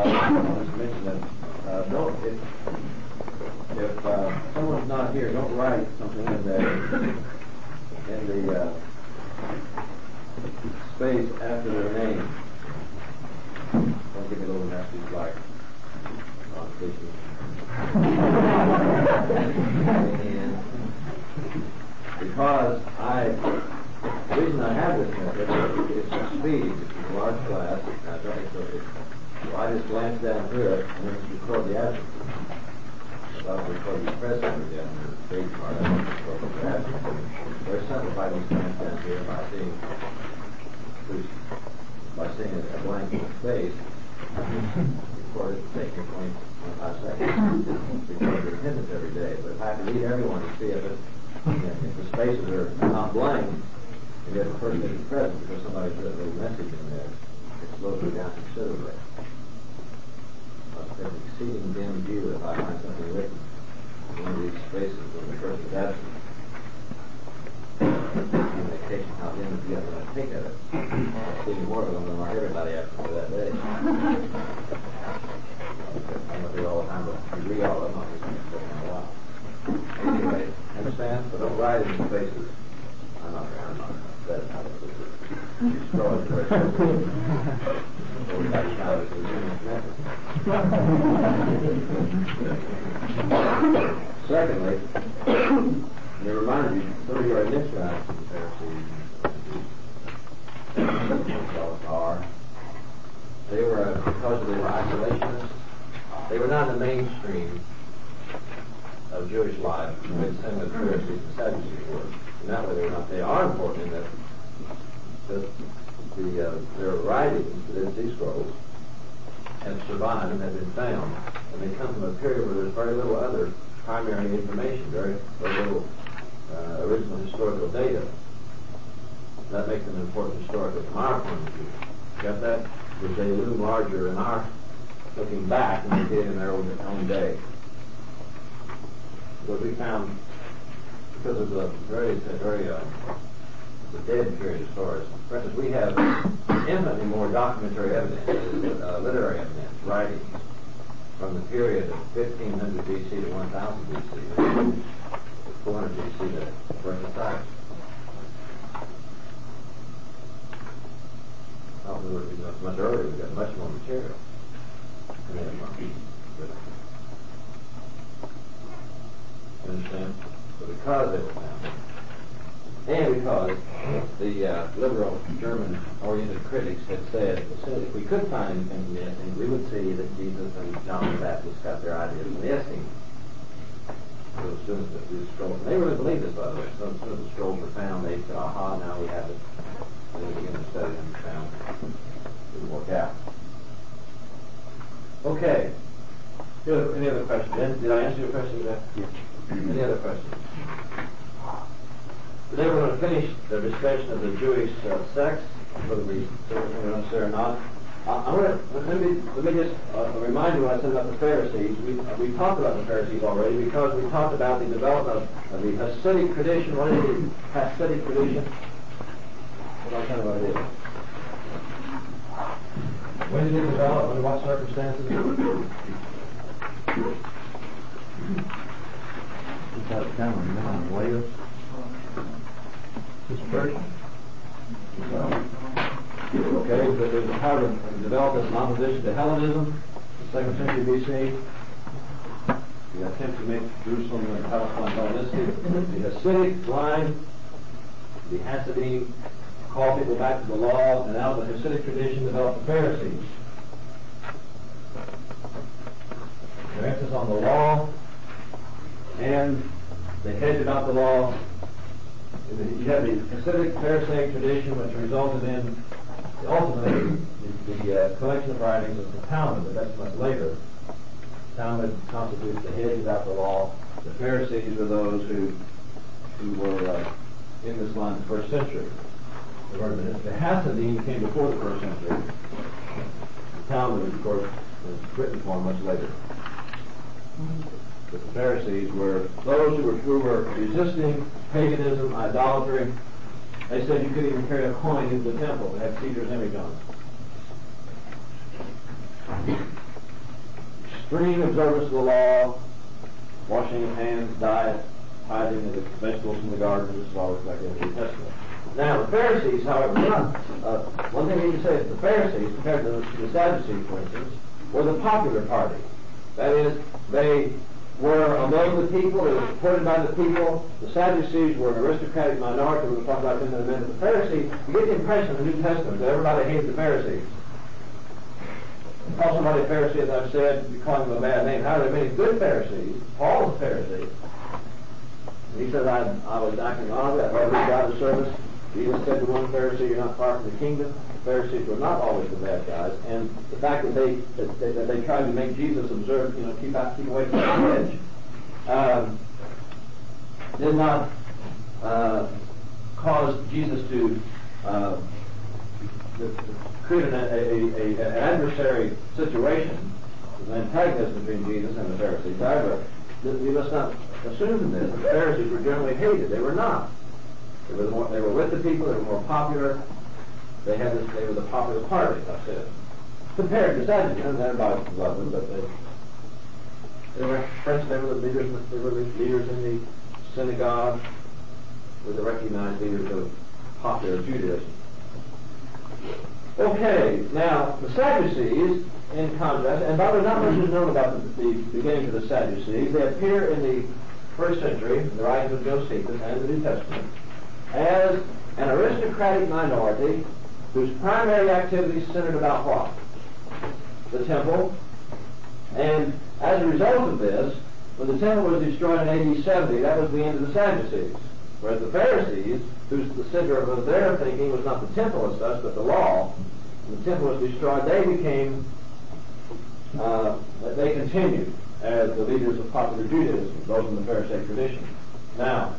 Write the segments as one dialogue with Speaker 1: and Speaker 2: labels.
Speaker 1: I'll just mention that if someone's not here, don't write something in the space after their name. Don't give me little messages like fishing. And because the reason I have this method is for speed. It's a large class, so I just glance down through it and then record the absence. So I'll record the present again, the big part, I don't record the absence. Very simple if I just glance down here by seeing a blank space. Record it, take me 25 seconds. Record the attendance every day. But if I have to read everyone to see if the spaces are not blank, and yet the person isn't present because somebody put a little message in there, it slows me down considerably. It's an exceeding dim view if I find something written in one of these spaces when the person is absent. Indication how dim the view I'm going to take at it. I'll see more of them than mark everybody absent for that day. I'm going to do all the time, but if you read all of them, I'll just take a while. Anyway, understand? But don't write in the spaces. I'm not that's how it's destroyed the rest of everybody found it was in this method. Secondly, let me remind you, some of you are initialized in the Pharisees they were, because they were isolationists, they were not in the mainstream of Jewish life, the same as Pharisees and Sadducees were. In that way, they are important in that their writings, the Dead Sea Scrolls, have survived and have been found. And they come from a period where there's very little other primary information, very little original historical data. That makes them important historically from our point of view. Got that? Because they loom larger in our looking back than they did in their own day. Because we found, because of the very the dead period as far as, for instance, we have infinitely more documentary evidence, literary evidence, writings from the period of 1500 BC to 1000 BC, 400 BC to present time. Much earlier, we've got much more material. You understand? So because they were found, and because the liberal German-oriented critics had said, if we could find anything in the Essenes, we would see that Jesus and John the Baptist got their ideas from the Essenes. So as soon as these scrolls, and they really believed this, by the way, so as soon as the scrolls were found, they said, aha, now we have it. And they began to study them and found it didn't work out. Okay. Any other questions? Did I answer your question, Jeff? Yes. Any other questions? Today we're going to finish the discussion of the Jewish sects, whether we say or not. Let me just remind you what I said about the Pharisees. We talked about the Pharisees already because we talked about the development of the Hasidic tradition. What is the Hasidic tradition? What am I talking about here? When did it develop? Under what circumstances? Later. This church. Okay, but there's a power to develop as an opposition to Hellenism, the 2nd century BC. The attempt to make Jerusalem and Palestine Hellenistic. The Hasidic line, the Hasidim, call people back to the law, and out of the Hasidic tradition developed the Pharisees. Their emphasis on the law, and they hedge about the law. You have the Hasidic Pharisaic tradition, which resulted in ultimately the collection of writings of the Talmud, but that's much later. The Talmud constitutes the hedge about the law. The Pharisees were those who were in this line in the 1st century. The Hasidim came before the 1st century. The Talmud, of course, was written for much later. But the Pharisees were those who were resisting paganism, idolatry. They said you couldn't even carry a coin into the temple that had Caesar's image on it. extreme observance of the law, washing of hands, diet, tithing of the vegetables from the garden. This is all reflected in the New Testament. Now, the Pharisees, however, one thing I need to say is the Pharisees, compared to the Sadducees, for instance, were the popular party. That is, they were among the people, they were supported by the people. The Sadducees were an aristocratic minority. We're going to talk about them in a minute. The Pharisees, you get the impression in the New Testament that everybody hated the Pharisees. Call somebody a Pharisee, as I've said, you call them a bad name. How are there many good Pharisees? Paul was a Pharisee. He said, I was acting honorably, I thought God's service. Jesus said to one Pharisee, you're not far from the kingdom. The Pharisees were not always the bad guys. And the fact that they tried to make Jesus observe, keep away from the edge, did not cause Jesus to create an adversary situation, an antagonism between Jesus and the Pharisees. However, you must not assume this. The Pharisees were generally hated. They were not. They were with the people. They were more popular. They were the popular party, as I said. Compared to Sadducees, everybody loved them, but they were the leaders. They were the leaders in the synagogue. Were the recognized leaders of popular Judaism. Okay, now the Sadducees, in contrast, and by the way, not much is known about the beginnings of the Sadducees. They appear in the first century, in the writings of Josephus and the New Testament, as an aristocratic minority whose primary activities centered about what? The temple. And as a result of this, when the temple was destroyed in AD 70, that was the end of the Sadducees. Whereas the Pharisees, whose the center of their thinking was not the temple as such, but the law, when the temple was destroyed, they continued as the leaders of popular Judaism, those in the Pharisaic tradition. Now,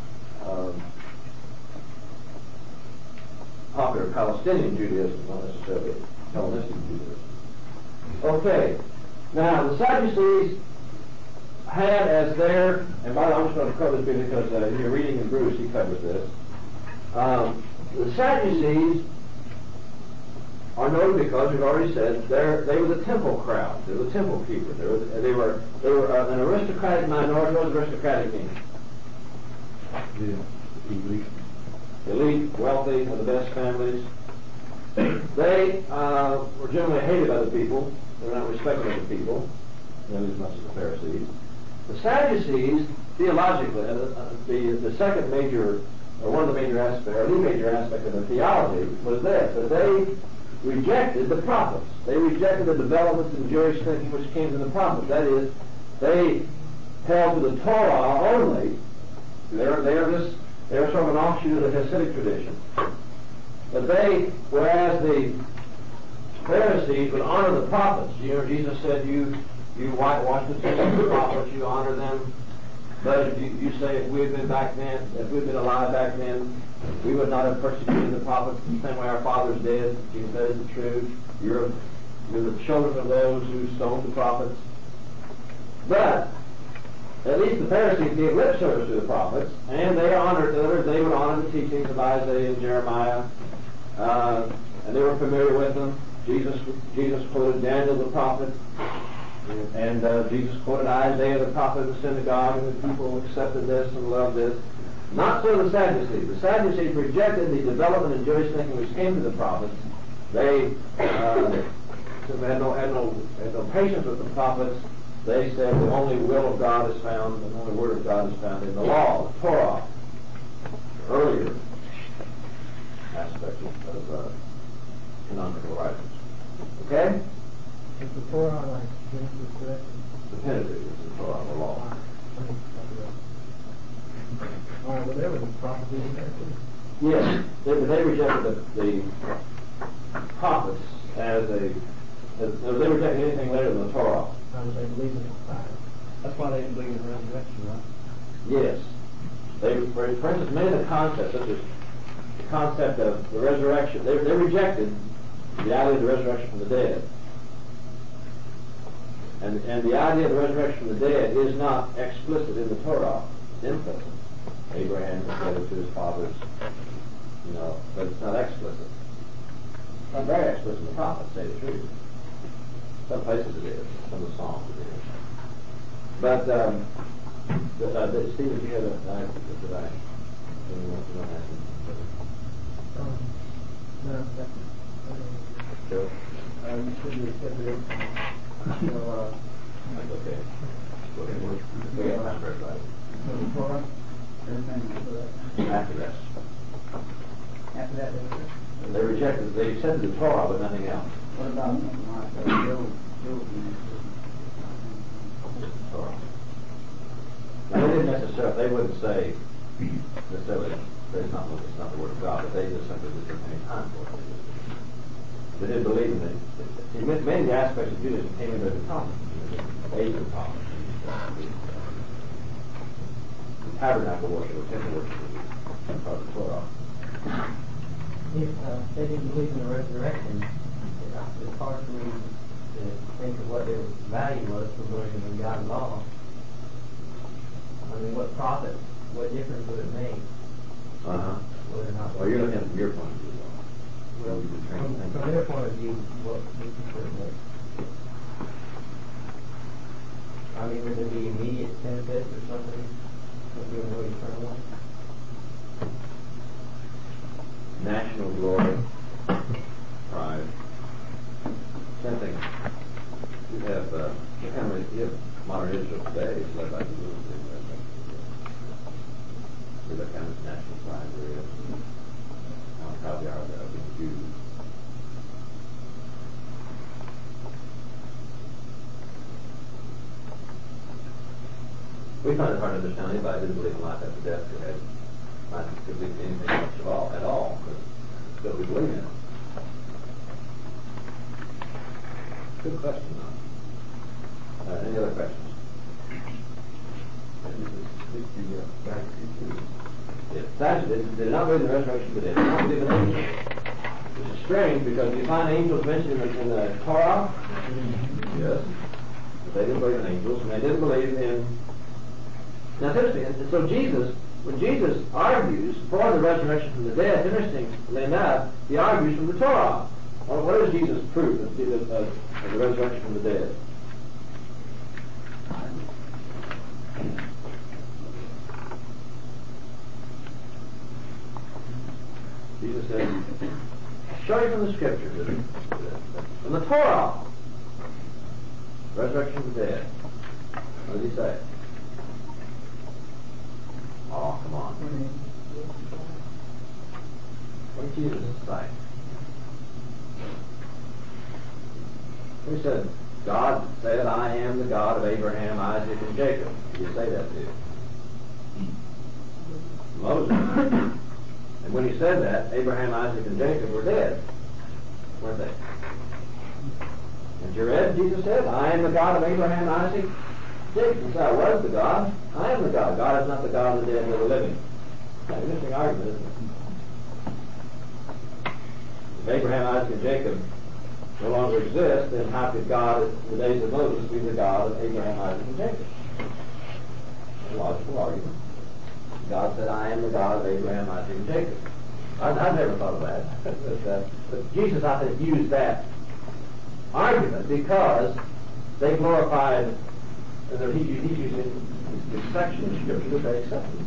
Speaker 1: popular Palestinian Judaism, not necessarily Hellenistic Judaism. Okay, now the Sadducees had as their, and by the way, I'm just going to cover this because in your reading in Bruce, he covers this. The Sadducees are known because we've already said they were the temple crowd. They were the temple keepers. They were an aristocratic minority. What does aristocratic mean?
Speaker 2: Yeah,
Speaker 1: elite, wealthy, of the best families. They were generally hated by the people. They were not respected by the people, nearly as much as the Pharisees. The Sadducees, theologically, the second major, or one of the major aspects, or the major aspect of their theology was this, that they rejected the prophets. They rejected the developments in Jewish thinking which came from the prophets. That is, they held to the Torah only. They were sort of an offshoot of the Hasidic tradition. But whereas the Pharisees would honor the prophets. Jesus said, you whitewash the tombs of the prophets, you honor them. But if you say, if we had been back then, if we had been alive back then, we would not have persecuted the prophets the same way our fathers did. Jesus said, that is the truth. You're the children of those who stoned the prophets. But at least the Pharisees gave lip service to the prophets, and they would honor the teachings of Isaiah and Jeremiah, and they were familiar with them. Jesus quoted Daniel the prophet, and Jesus quoted Isaiah the prophet in the synagogue, and the people accepted this and loved this. Not so the Sadducees. The Sadducees rejected the development in Jewish thinking which came to the prophets. They had no patience with the prophets. They said the only will of God is found, the only word of God is found in the law, the Torah, earlier aspects of canonical writings. Okay?
Speaker 2: is the Torah like Genesis to Exodus?
Speaker 1: The Pentateuch is the Torah, the law.
Speaker 2: All right, but there was a prophecy in there too.
Speaker 1: Yes, they rejected the prophets as they rejected anything later than the Torah.
Speaker 2: They believe in the Messiah. That's why they didn't believe in the resurrection, right?
Speaker 1: Yes. For instance, many of the concepts, such as the concept of the resurrection, they rejected the idea of the resurrection from the dead. And the idea of the resurrection from the dead is not explicit in the Torah. It's implicit. Abraham was gathered to his fathers, but it's not explicit. It's not very explicit in the prophets, say the truth. Some places it is. Some of the Psalms it is. But Steve, if you had a you want to ask him?
Speaker 2: No, that's
Speaker 1: Joe?
Speaker 2: you said you accepted it. So,
Speaker 1: That's okay. We got time for everybody.
Speaker 2: the Torah, everything
Speaker 1: After rest.
Speaker 2: after that,
Speaker 1: They accepted the Torah, but nothing else.
Speaker 2: what about something like Job?
Speaker 1: Torah. Now, they didn't necessarily, they wouldn't say necessarily that it's not the Word of God, but they just simply didn't have any time for it. They didn't believe in it. See, many of the aspects of Judaism came into the Talmud, the age of the Talmud. The tabernacle worship or temple worship was part of the Torah.
Speaker 3: If they didn't believe in the resurrection, it's hard for me to think of what their value was for believing in God's law. I mean, what profit, what difference would it make? Whether or not.
Speaker 1: Well, you're looking from your point of view, though.
Speaker 3: Well, from their point of view, what difference would it make? I mean, would there be immediate benefits or something? Would there be no eternal one?
Speaker 1: National glory, pride. Same thing. You have modern Israel today is led by the Muslims. There's that kind of national pride there is. How proud they are of being Jews. We find it hard to understand anybody who didn't believe in life after death could believe in anything much at all, but still we believe in it. Good question, though. Any other questions? They did not believe in the resurrection of the dead. They did not believe in angels. Which is strange because you find angels mentioned in the Torah. Yes. But they didn't believe in angels, and they didn't believe in. Now it's interesting. And so Jesus, when Jesus argues for the resurrection from the dead, interestingly enough, he argues from the Torah. Well, what does Jesus prove of the resurrection from the dead? Jesus said, show you from the Scriptures, from the Torah, resurrection of the dead. What did he say? Oh, come on. What did Jesus say? He said, God said, I am the God of Abraham, Isaac, and Jacob. Did he say that to you? Moses. And when he said that, Abraham, Isaac, and Jacob were dead. Weren't they? And you read, Jesus said, I am the God of Abraham, Isaac, Jacob. He said, I was the God. I am the God. God is not the God of the dead but the living. That's an interesting argument, isn't it? If Abraham, Isaac, and Jacob no longer exist, then how could God, in the days of Moses, be the God of Abraham, Isaac, and Jacob? A logical argument. God said, I am the God of Abraham, Isaac, and Jacob. I've never thought of that. But Jesus, I think, used that argument because they glorified, he's using this section of Scripture that they accepted.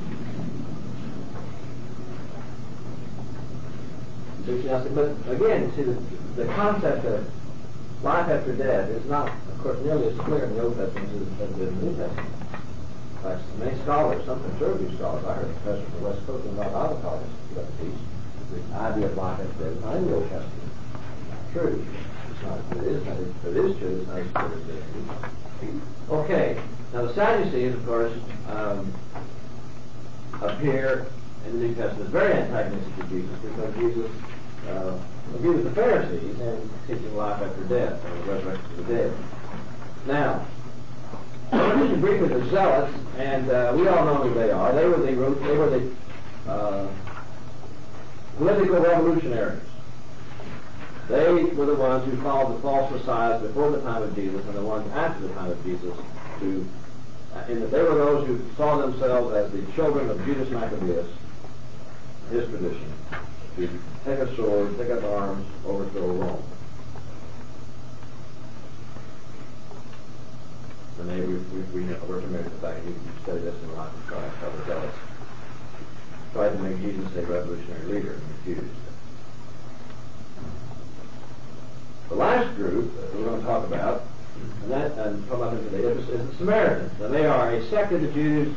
Speaker 1: But again, see, the concept of life after death is not, of course, nearly as clear in the Old Testament as it is in the New Testament. Many scholars, some conservative scholars, I heard a professor from the West Coast of Bible College got to teach the idea of life after death is not in the Old Testament. It's not true. It's not. It is not. If it is true, it's not as clear as it is. Okay. Now the Sadducees, of course, appear in the New Testament very antagonistic to Jesus because Jesus agreed with the Pharisees in teaching life after death or the resurrection of the dead. Now, I disagree with the Zealots, and we all know who they are. They were the political revolutionaries. They were the ones who followed the false messiahs before the time of Jesus and the ones after the time of Jesus. In that they were those who saw themselves as the children of Judas Maccabeus, his tradition, to take a sword, take up arms, overthrow Rome. we're familiar with the fact you study this in Life of Christ, how the zealots tried to make Jesus a revolutionary leader and refused. The last group that we're going to talk about, and talk about them today, is the Samaritans. Now, they are a sect of the Jews.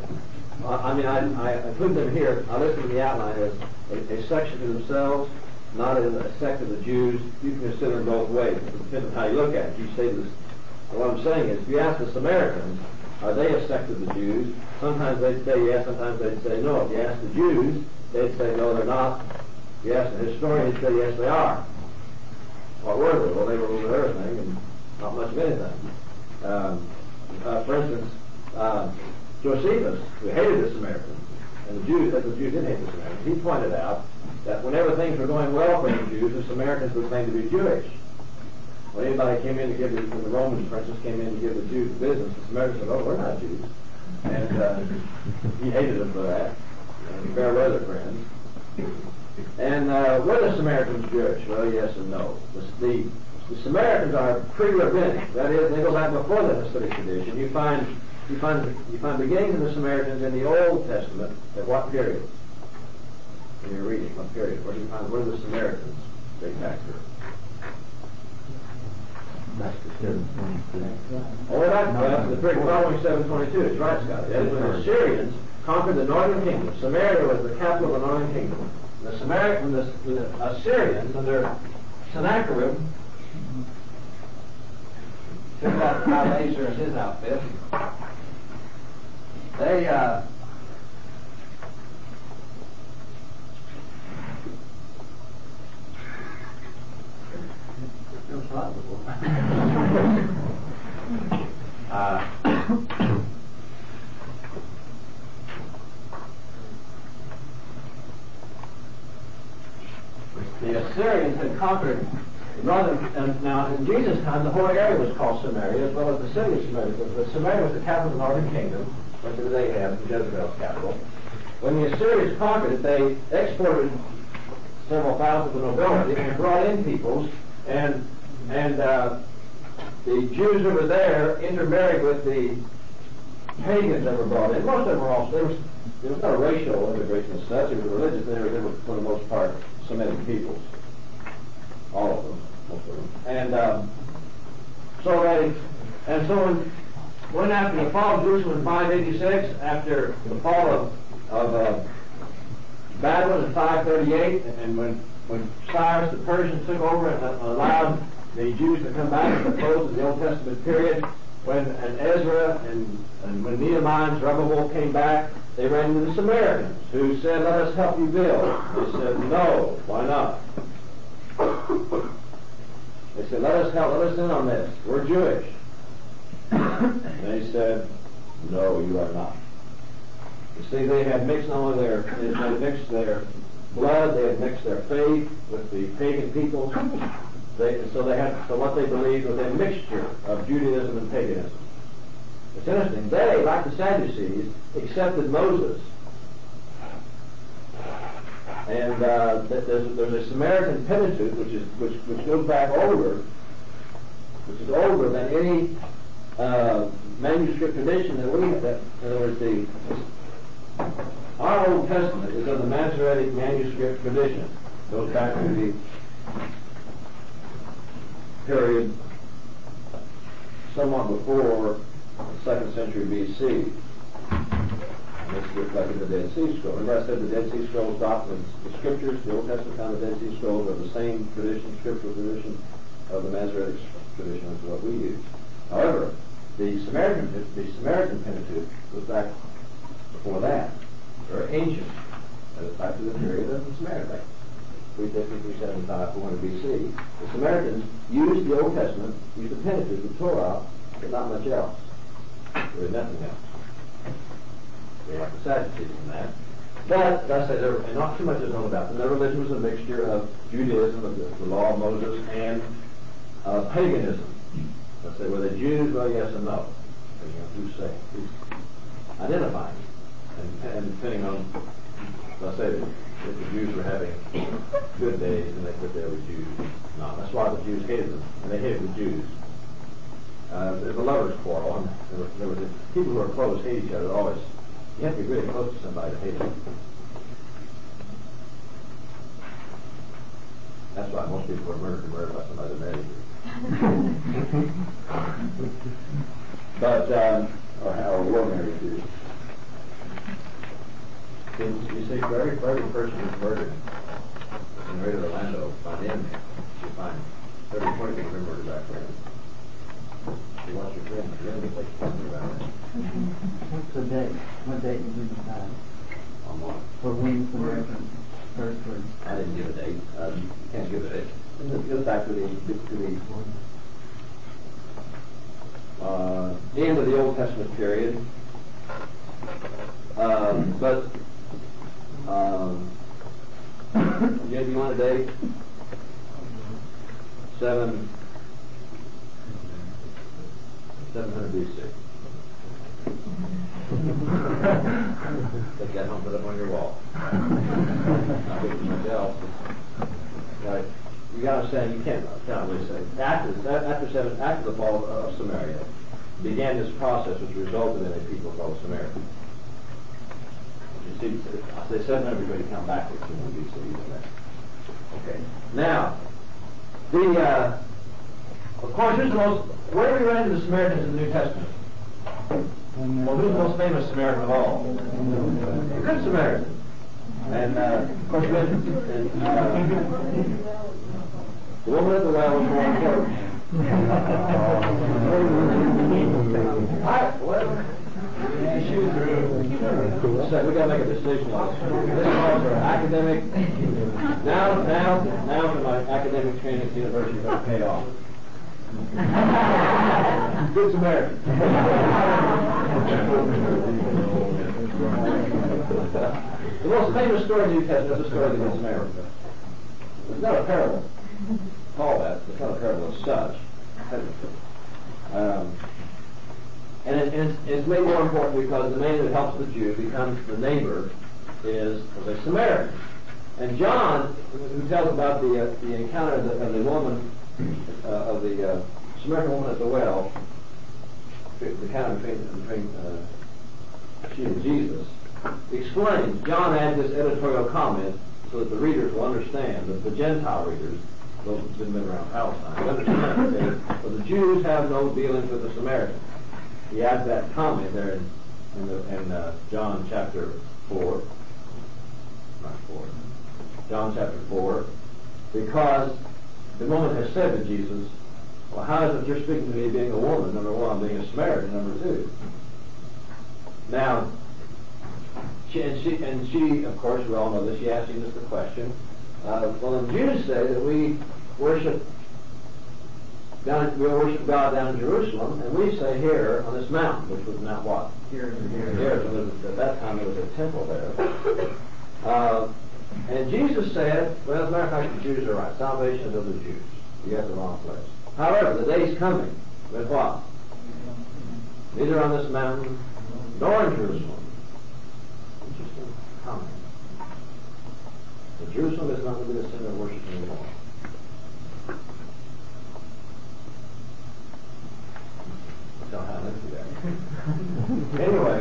Speaker 1: I include them here. I listed in the outline as a section to themselves, not as a sect of the Jews. You can consider them both ways. It depends on how you look at it. You say this. What I'm saying is, if you ask the Samaritans, are they a sect of the Jews? Sometimes they'd say yes, sometimes they'd say no. If you ask the Jews, they'd say no, they're not. If you ask the historian, he'd say yes, they are. What were they? Well, they were over everything and not much of anything. For instance, Josephus, who hated the Samaritans, and the Jews did hate the Samaritans, he pointed out that whenever things were going well for the Jews, the Samaritans were claimed to be Jewish. When anybody came in to give when the Romans, for instance, came in to give the Jews business, the Samaritans said, "Oh, we're not Jews," and he hated them for that. And fair weather friends. And were the Samaritans Jewish? Well, yes and no. The Samaritans are pre-rabbinic. That is, they go back before the Hasidic tradition. You find beginnings of the Samaritans in the Old Testament. At what period? In your reading, what period? Where do the Samaritans date back to?
Speaker 4: That's the 722.
Speaker 1: Oh, that's the period following 722. It's right, Scott. That is when the Assyrians conquered the northern kingdom. Samaria was the capital of the northern kingdom. The Assyrians, under Sennacherib, took out Asa and his outfit. They the Assyrians had conquered northern, and now in Jesus' time the whole area was called Samaria, as well as the city of Samaria. But Samaria was the capital of the northern kingdom, went to the Ahab, Jezebel's capital. When the Assyrians conquered it, they exported several thousands of nobility and brought in peoples, and the Jews who were there intermarried with the pagans that were brought in. Most of them were also, there was not a racial immigration as such, it was religious. They were for the most part Semitic peoples. All of them, most of them. And so when after the fall of Jerusalem in 586, after the fall of Babylon in 538, and when Cyrus the Persian took over and allowed the Jews to come back at the close of the Old Testament period, when Ezra and when Nehemiah and Zerubbabel came back, they ran into the Samaritans, who said, "Let us help you build." They said, "No, why not?" They said, let us in on this. We're Jewish. And they said, "No, you are not." You see, they had mixed their blood, they had mixed their faith with the pagan peoples. So what they believed was a mixture of Judaism and paganism. It's interesting. They, like the Sadducees, accepted Moses. And there's a Samaritan Pentateuch, which goes back older, which is older than any manuscript tradition that we have. In other words, our Old Testament is of the Masoretic manuscript tradition. It goes back to the period somewhat before the 2nd century B.C. And this is reflected in the Dead Sea Scrolls. Remember I said the Dead Sea Scrolls documents, the scriptures, the Old Testament kind of Dead Sea Scrolls are the same tradition, scriptural tradition of the Masoretic tradition as what we use. However, the Samaritan Pentateuch goes back before that. Very ancient. Back to the period of the Samaritans. 350, 375, 400 B.C. The Samaritans used the Old Testament, used the Pentateuch, the Torah, but not much else. There was nothing else. They like the Sadducees in that. But, as I said, not too much is known about them. Their religion was a mixture of Judaism, of the law of Moses, and paganism. Let's say, were they Jews? Well, yes and no. Depending on who's identifying. And depending on, let's say, if the Jews were having good days, then they put they were Jews. No, that's why the Jews hated them, and they hated the Jews. There's a lover's quarrel, and there were the people who are close hate each other always. You have to be really close to somebody to hate them. That's why most people are murdered by somebody that married you. But, or were married to. You see, for every person who's murdered in Rio Orlando by the enemy, you find 30 or 20 people have been murdered by friends. You watch your friends, the enemy takes something about that.
Speaker 4: What's the date? What date did you decide?
Speaker 1: On what?
Speaker 4: For when Samaritan first word?
Speaker 1: I didn't give a date. You can't give a date. It goes back to the end of the Old Testament period. Yeah, do you want a date? 700 BC. Take that home, put it up on your wall. Not good for much else. Right. You got to understand, you can't really say. After the fall of Samaria, began this process which resulted in a people called Samaritans. You see, I say 700 because you count backwards from BC. Okay. Now, of course, where do we run into the Samaritans in the New Testament? Well, who's the most famous Samaritan of all? The Good Samaritan. And, of course, the woman at the well was more important. So we got to make a decision on this. This calls for academic. Now for my academic training at the university going to pay off. Good Samaritan. The most famous story in the New Testament is the story of the Good Samaritan. It's not a parable. Call that. It's not a parable as such. And it's made more important because the man that helps the Jew becomes the neighbor is a Samaritan. And John, who tells about the encounter of the woman, of the Samaritan woman at the well, the encounter between she and Jesus, explains. John adds this editorial comment so that the readers will understand, that the Gentile readers, those who didn't live around Palestine, will understand that the Jews have no dealings with the Samaritans. He adds that comment there in John chapter 4. John chapter 4, because the woman has said to Jesus, well, how is it you're speaking to me being a woman, number one, being a Samaritan, number two? Now, she, of course, we all know this, she asked Jesus the question, well, the Jews say that we worship God down in Jerusalem, and we say here on this mountain, which was not what? Here. At that time, there was a temple there. And Jesus said, well, as a matter of fact, the Jews are right. Salvation is of the Jews. You got the wrong place. However, the day's coming with what? Neither on this mountain nor in Jerusalem. Interesting comment. But Jerusalem is not going to be the center of worship anymore. Don't have to do that. Anyway,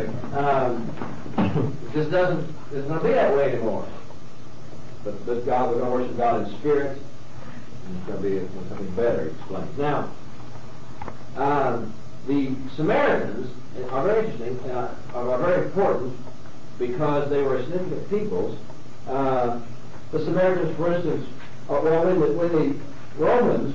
Speaker 1: it's going to be that way anymore. But God, we're going to worship God in spirit, and it's going to be something better, he explains. Now, the Samaritans are very interesting, are very important, because they were significant peoples. The Samaritans, for instance, when the Romans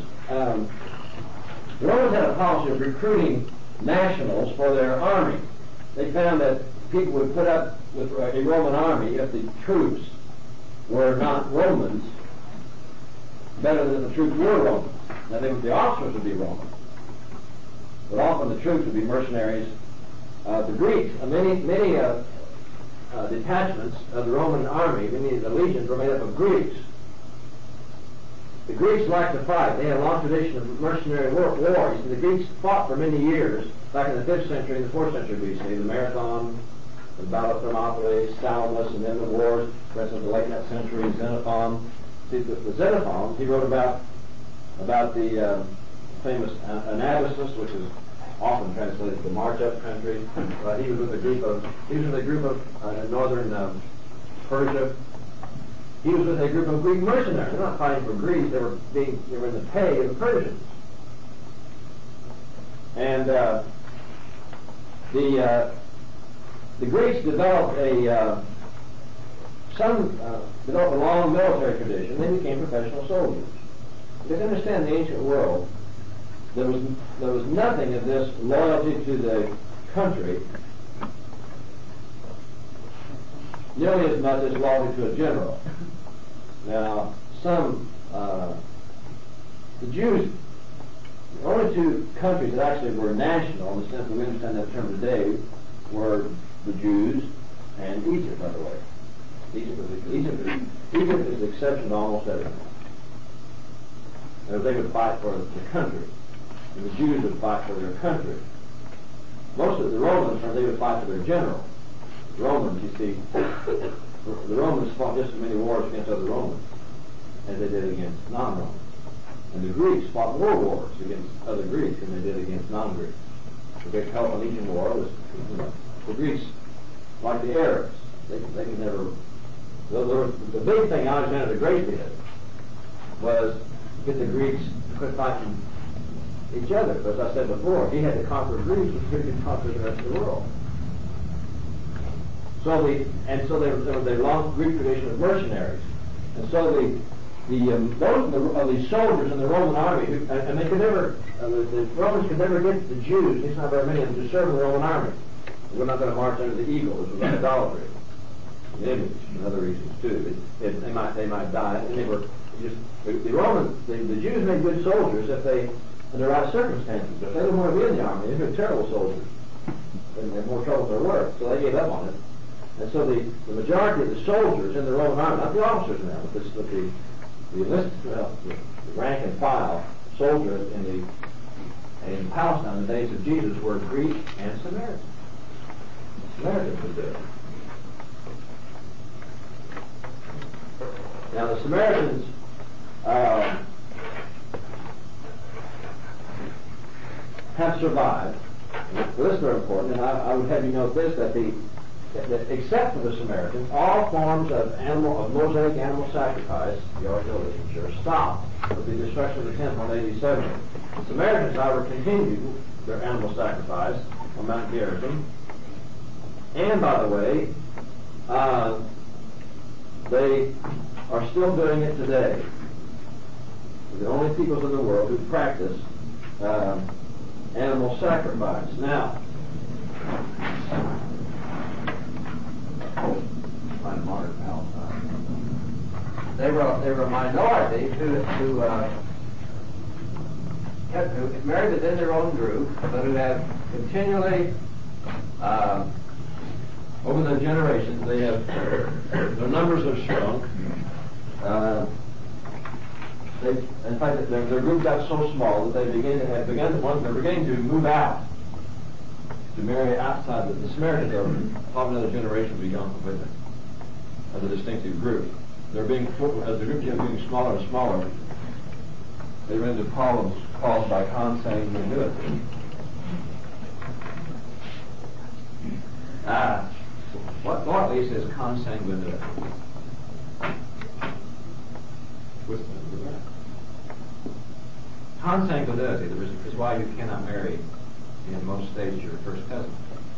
Speaker 1: had a policy of recruiting nationals for their army. They found that people would put up with a Roman army if the troops were not Romans, better than if the troops were Romans. Now, the officers would be Romans, but often the troops would be mercenaries. The Greeks, many detachments of the Roman army, many of the legions were made up of Greeks. The Greeks liked to fight. They had a long tradition of mercenary war. The Greeks fought for many years, back in the 5th century and the 4th century BC, the Marathon, the Battle of Thermopylae, Salamis, and then the wars, for instance, the late 9th century, Xenophon. See, the Xenophon, he wrote about the famous Anabasis, which is often translated the march-up country. He was with a group of northern Persia. He was with a group of Greek mercenaries. They're not fighting for Greece. They were in the pay of the Persians. And the Greeks developed a long military tradition. They became professional soldiers. You have to understand the ancient world. There was nothing of this loyalty to the country nearly as much as loyalty to a general. Now, the Jews, the only two countries that actually were national, in the sense that we understand that term today, were the Jews and Egypt, by the way. Egypt is the exception to almost everything. They would fight for the country, and the Jews would fight for their country. Most of the Romans, they would fight for their general. The Romans, you see, the Romans fought just as many wars against other Romans as they did against non-Romans. And the Greeks fought more wars against other Greeks than they did against non-Greeks. The big Peloponnesian War was, the Greeks, like the Arabs, they could never. The big thing Alexander the Great did was get the Greeks to quit fighting each other. But as I said before, he had to conquer Greece before he could conquer the rest of the world. So there was a long Greek tradition of mercenaries, and so most of the soldiers in the Roman army, and they could never, the Romans could never get the Jews, at least not very many of them, to serve in the Roman army. They were not going to march under the eagle, which was idolatry, an image, and other reasons too. They might die, and they were just the Romans. The Jews made good soldiers if they, in the right circumstances. But if they didn't want to be in the army, they were terrible soldiers, and they had more trouble than they were. So they gave up on it. And so the majority of the soldiers in the Roman army, not the officers now, but the rank and file soldiers in Palestine in the days of Jesus were Greek and Samaritans. The Samaritans would do it. Now the Samaritans have survived. Well, this is very important, and I would have you note this, that except for the Samaritans, all forms of Mosaic animal sacrifice, you already know this, I'm sure, stopped with the destruction of the temple in AD 70. The Samaritans, however, continued their animal sacrifice on Mount Gerizim. And, by the way, they are still doing it today. They're the only peoples in the world who practice animal sacrifice. Now, modern Palestine. They were a minority who married within their own group, but who have continually, over the generations, their numbers have shrunk. In fact, their group got so small that they're beginning to move out to marry outside. The Samaritans are probably another generation will be gone completely as a distinctive group. As the group kept getting smaller and smaller, they ran into problems caused by consanguinity. What at least is consanguinity? Consanguinity is why you cannot marry in most states your first cousin.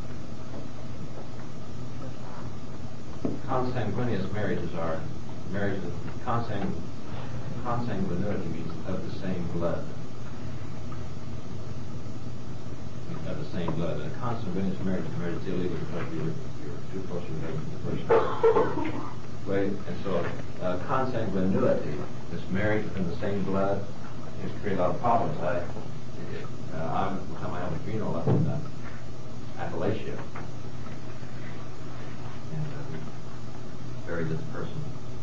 Speaker 1: Consanguineous marriages are marriages of consanguinity means of the same blood. Of the same blood. And a consanguineous marriage is marriage is illegal because you're too close related to the first cousin. Right? And so consanguinity, this marriage within the same blood, has created a lot of problems. One time I had a funeral up in Appalachia, and we buried this person.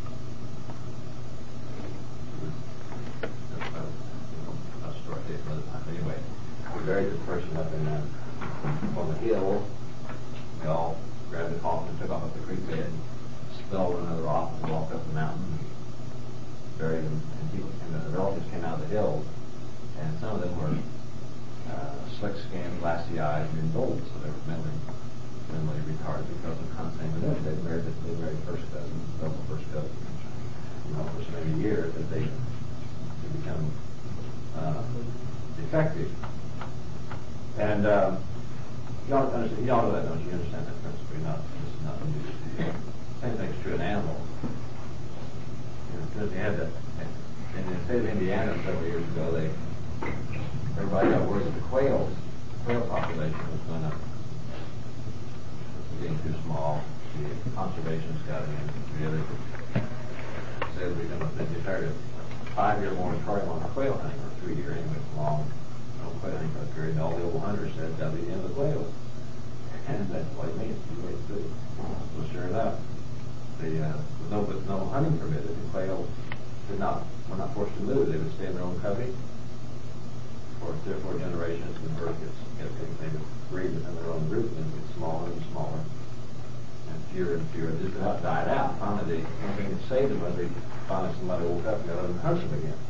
Speaker 1: I'll story this another time. But anyway, we buried this person up on the hill. We all grabbed the coffin and took off up the creek bed, and spelled one another off, and walked up the mountain, and buried them. And the relatives came out of the hills, and some of them were slick-skinned, glassy-eyed, and old, so they were mentally retarded because of consanguinity. They married first cousins, double first cousins, for so many years that they become defective. And you all know that, don't you? You understand that principle? This is not new to you. Same thing's true in animals. Because they had that. In the state of Indiana several years ago, everybody got word that the quail population was going to getting too small. The conservationists got in really said they declared a 5-year moratorium on quail hunting, or 3-year anyway, long quail hunting period. And all the old hunters said that'll be the end of the quails. And that's what it means. So sure enough, with no hunting permitted, the quail were not forced to move. They would stay in their own covey for 3 or 4 generations, and the bird they would breed within their own group and get smaller and smaller and fewer. Just about died out. Finally, the one thing that saved them was finally somebody woke up and got them and hunt them again.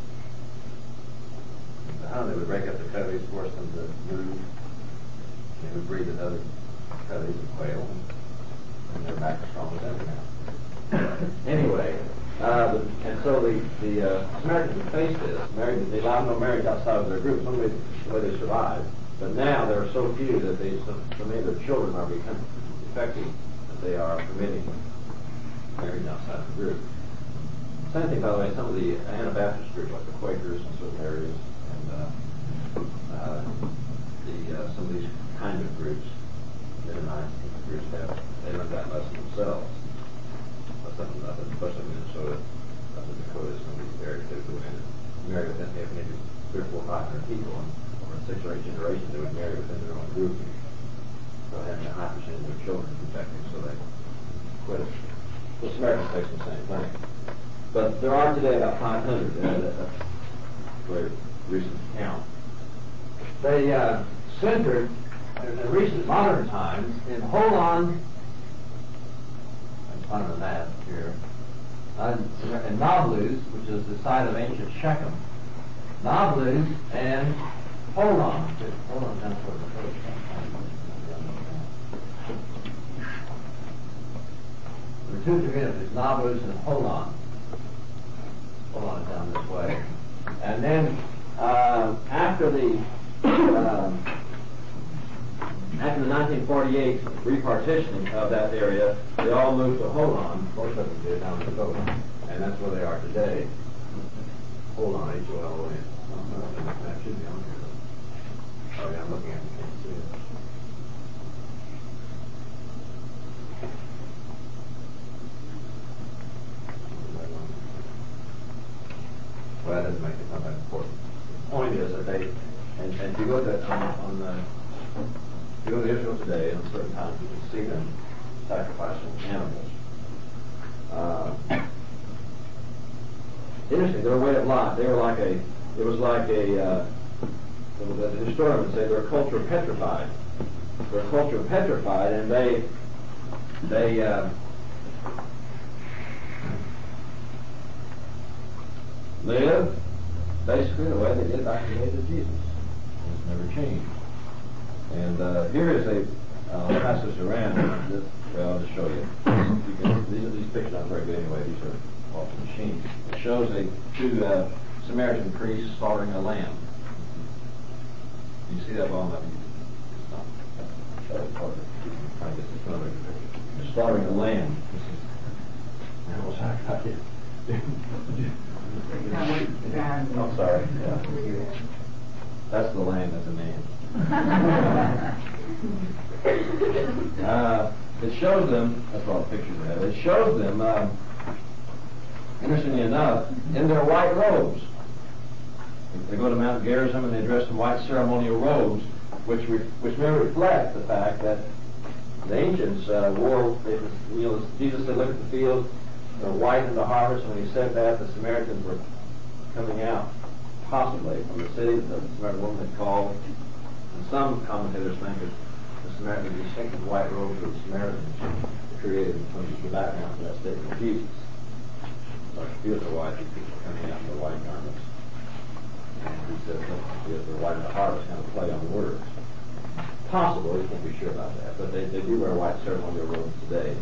Speaker 1: They would break up the coveys, force them to move. They would breed in other coveys of quail, and they're back as strong as ever now. Anyway, and so the Samaritans would face this. They allowed no marriage outside of their group. Some way the way they survived. But now there are so few that so many of their children are becoming defective that they are permitting marriage outside of the group. Same thing, by the way, some of the Anabaptist groups, like the Quakers in certain areas, and some of these kind of groups, Mennonite groups, they learned that lesson themselves. Something up, especially in Minnesota, up in Dakota, some of these areas, they would go in and marry within maybe 300 or 400, 500 people, and over 6 or 8 generations, they would marry within their own group. So having a high percentage of their children defective, so they quit it. The Samaritans face the same thing. But there are today about 500. That's a very recent count. They centered in recent modern times in Holon. On the map here, and Nablus, which is the site of ancient Shechem. Nablus and Holon. Holon down toward the coast. There are 2 communities, Nablus and Holon. Holon down this way. And then after the 1948 repartitioning of that area, they all moved to Holon. Most of them did, down the coast. And that's where they are today. Holon, H-O-L-O-N. That should be on here, though. Oh, yeah, I'm looking at it. You can't see it. Well, that doesn't make it not that important. The point is that they, and if you go to, if you go to Israel today, on certain times you can see them sacrificing animals. Interesting, their way of life, they were like the historian would say they're a culture petrified. They're a culture petrified, and they live basically the way they did back in the days of Jesus. It's never changed. And here is I'll pass this around. I'll just show you. These pictures aren't very good anyway. These are off the machine. It shows 2 Samaritan priests slaughtering a lamb. You see that well enough? It's hard to try to get this another picture. They're slaughtering a lamb. This is animal sacrifice. I'm sorry. Yeah. That's the lamb. That's a man. It shows them, that's all the pictures they have, it shows them, interestingly enough, in their white robes. They go to Mount Gerizim and they dress in white ceremonial robes, which may reflect the fact that the ancients wore, Jesus said, look at the field, they're white in the harvest. When he said that, the Samaritans were coming out, possibly, from the city that the Samaritan woman had called. And some commentators think that the distinctive white robes of the Samaritans created in terms of the background for that statement of Jesus. So the fields are white, these people coming out in their white garments. And he said the white of the heart was kind of a play on words. Possible, we can't be sure about that, but they do wear white ceremonial robes today.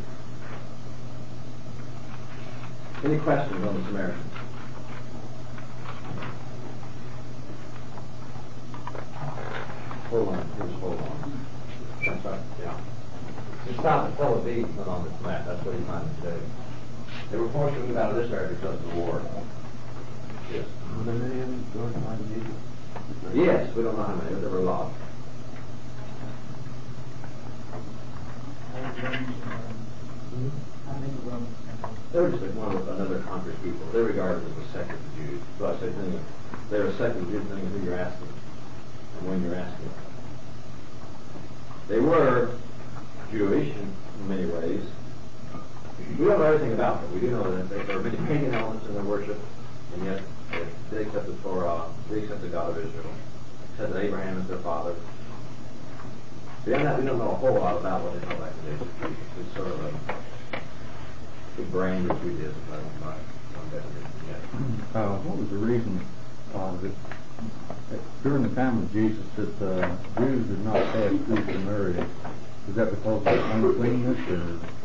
Speaker 1: Any questions on the Samaritans? Hold on, please hold on. That's right, yeah. Just stop at Tel Aviv on this map, that's what you find today. They were forced to move out of this area because of the war. Yes.
Speaker 4: Were there many of them going to find Jesus?
Speaker 1: Yes, we don't know how many, but there were a lot. They were just like one of another conquered people. They regarded as a sect of the Jews. So I say they're a sect of the Jews, depending on who you're asking and when you're asking. They were Jewish in many ways. We don't know everything about them. We do know that there are many pagan elements in their worship, and yet they accept the Torah, they accept the God of Israel, accept that Abraham is their father. Beyond that, we don't know a whole lot about what they felt like today. It's sort of a brand of Judaism, but not one definition yet.
Speaker 5: What was the reason that during the time of Jesus that Jews did not pass through Samaria? Is that because of uncleanness, or?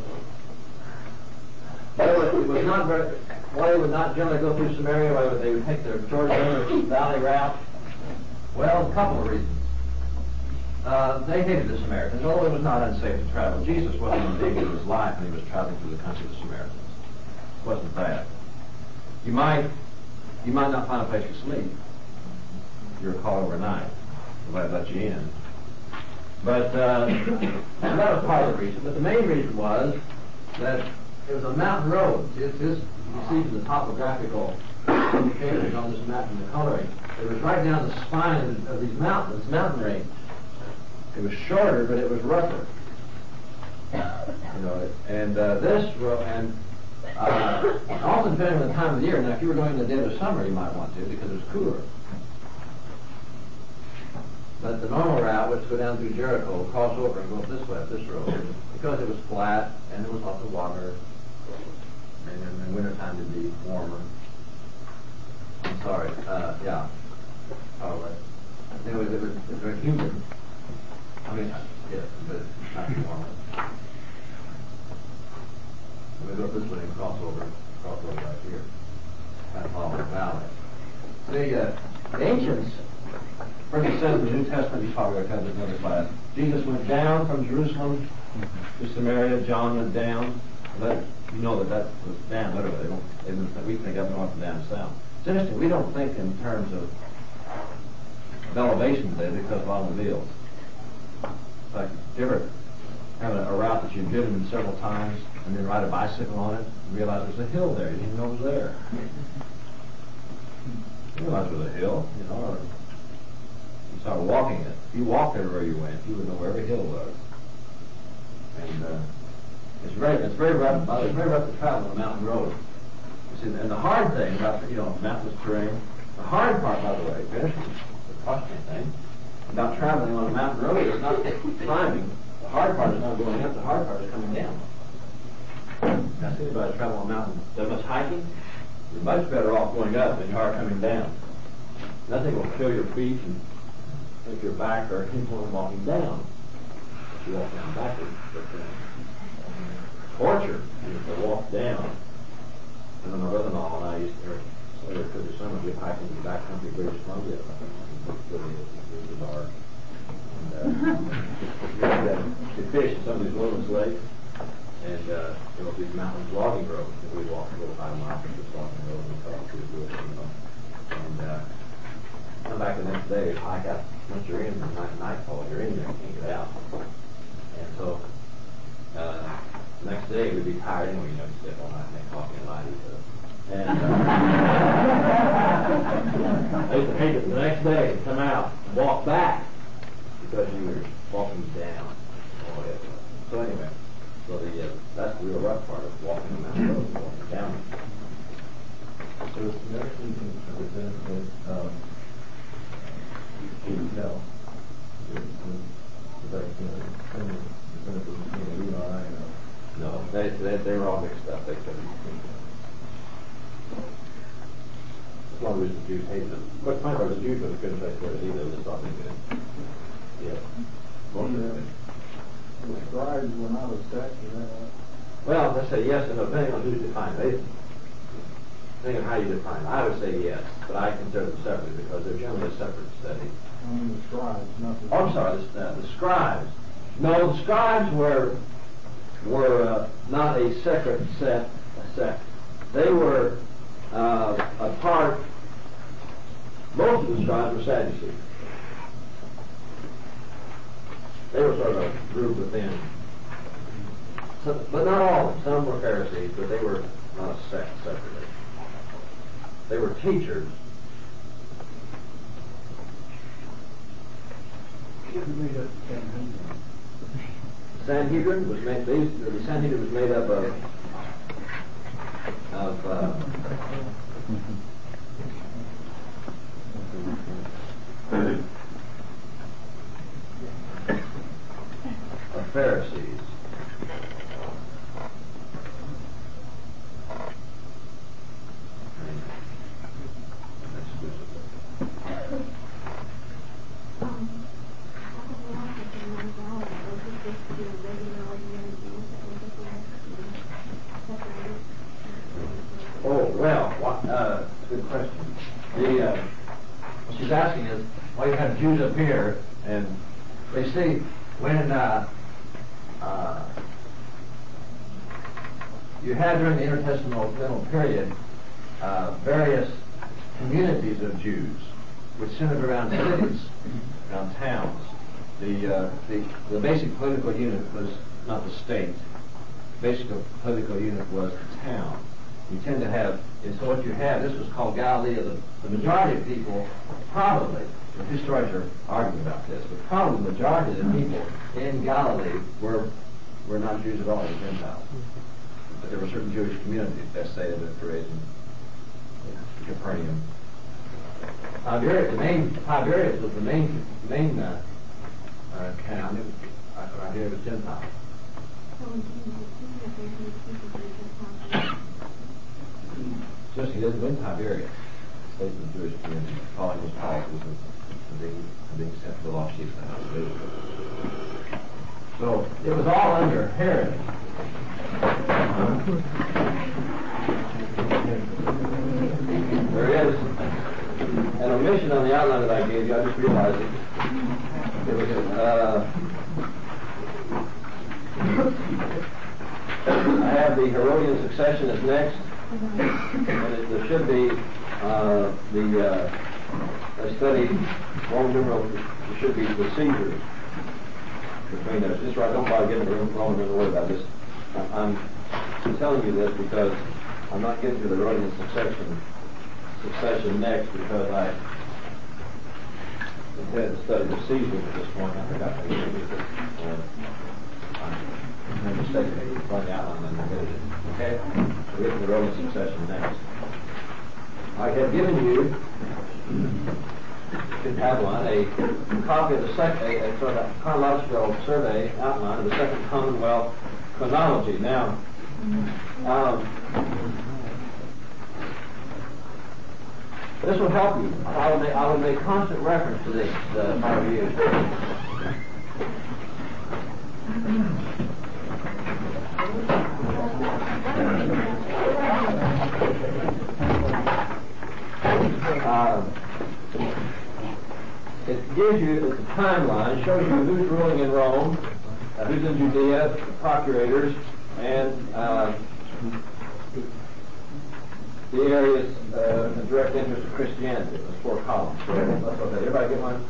Speaker 1: Well, it was not very. Why they would not generally go through Samaria? Why would they take their Jordan River Valley route? Well, a couple of reasons. They hated the Samaritans, although it was not unsafe to travel. Jesus wasn't in danger of his life when he was traveling through the country of the Samaritans. It wasn't bad. You might not find a place to sleep. You're a call overnight. Nobody let you in. But that was part of the reason. But the main reason was that it was a mountain road. You see from the topographical indicators on this map and the coloring, it was right down the spine of these mountains, mountain range. It was shorter, but it was rougher. Also depending on the time of the year. Now, if you were going in the dead of summer, you might want to because it was cooler. But the normal route was to go down through Jericho, cross over, and go up this way, up this road, because it was flat and there was lots of water, and in wintertime it'd be warmer. I'm sorry, yeah, probably. It was very humid. I mean, yes, but not too warm. We go this way and cross over right here. Kind of follow the valley. The ancients, first it says in the New Testament, he's probably going to cover another class. Jesus went down from Jerusalem to Samaria. John went down. You know that was down literally. We think up north and down south. It's interesting. We don't think in terms of elevation today because of automobiles. Like, you ever have a route that you've driven several times and then ride a bicycle on it and realize there's a hill there. You didn't even know it was there. You realize there was a hill, or you started walking it. If you walked everywhere you went, you would know where every hill was. And it's very rough. It's very rough to travel on a mountain road. You see, and the hard thing about mountainous terrain, the hard part, by the way, the cautionary thing about traveling on a mountain road is not climbing. The hard part is not going up. The hard part is coming down. Now, see anybody travel on a mountain, that much hiking, you're much better off going up than you are coming down. Nothing will kill your feet and make your back hurt anymore than walking down. If you walk down backwards, but torture is to walk down. And then my brother-in-law and I used to, every summer, we'd hike into the backcountry of British Columbia. It was hard. And we fish in some of these wilderness lakes, and these mountains logging roads, and we'd walk 4 or 5 miles through this logging road and talk to the bush, and come back the next day, hike out. Once you're in, nightfall, you're in there, you can't get out. And so the next day we'd be tired anyway, you stay all night and make coffee and lie to each other. And I used to hate it the next day to come out and walk back because you were walking down. So anyway, that's the real rough part of walking on mountain road, walking down.
Speaker 6: So the Samaritans represent
Speaker 1: No, they were all mixed up. They said. one of the reasons the Jews hated them. But funny part is the Jews were the good place for it either. They just thought they could. Yeah. Most of them.
Speaker 6: The scribes were not a sect, is that right?
Speaker 1: Well, let's say yes and no, depending on who's defined it. Depending on how you define it. I would say yes, but I consider them separate because they're generally a separate study.
Speaker 6: I mean, the scribes, not the...
Speaker 1: Oh, I'm sorry, the scribes. No, the scribes were not a separate sect. They were a part. Most of the scribes were Sadducees. They were sort of a group within. But not all of them. Some were Pharisees, but they were not a sect separately. They were teachers. Sanhedrin was made. The Sanhedrin was made up of Pharisees. Oh, well, good question. What she's asking is, well, you have Jews up here, and they see when you had during the intertestamental period various communities of Jews which centered around cities, around towns. The basic political unit was not the state. The basic political unit was the town. You tend to have, and so what you had, this was called Galilee. The majority of people, probably, and historians are arguing about this, but probably the majority of the people in Galilee were not Jews at all, they were Gentiles. But there were certain Jewish communities, Bethsaida, Perazim, Capernaum. Tiberias was the main town. It was around here, it was Gentile. Just he doesn't win Tiberias. It stays in the Jewish community, following his policies of being sent to the lost sheep of the house of Israel. So it was all under Herod. There is an omission on the outline that I gave you. I just realized it. It was I have the Herodian succession as next, and there should be I studied Roman numeral. There should be the Caesars between those. Just right. Don't bother getting the Roman numeral about this. I'm telling you this because I'm not getting to the Herodian succession next because I intended to study the Caesars at this point. I forgot to do this. I made a mistake on the outline and I did it. Okay? We'll get to the Roman succession next. I have given you in Babylon a copy of the second, a sort of chronological survey outline of the Second Commonwealth chronology. Now, this will help you. I will make constant reference to this my review. It gives you the timeline, shows you who's ruling in Rome, who's in Judea, the procurators, and the areas of direct interest of Christianity. Those 4 columns. So let's look at it. Everybody get one?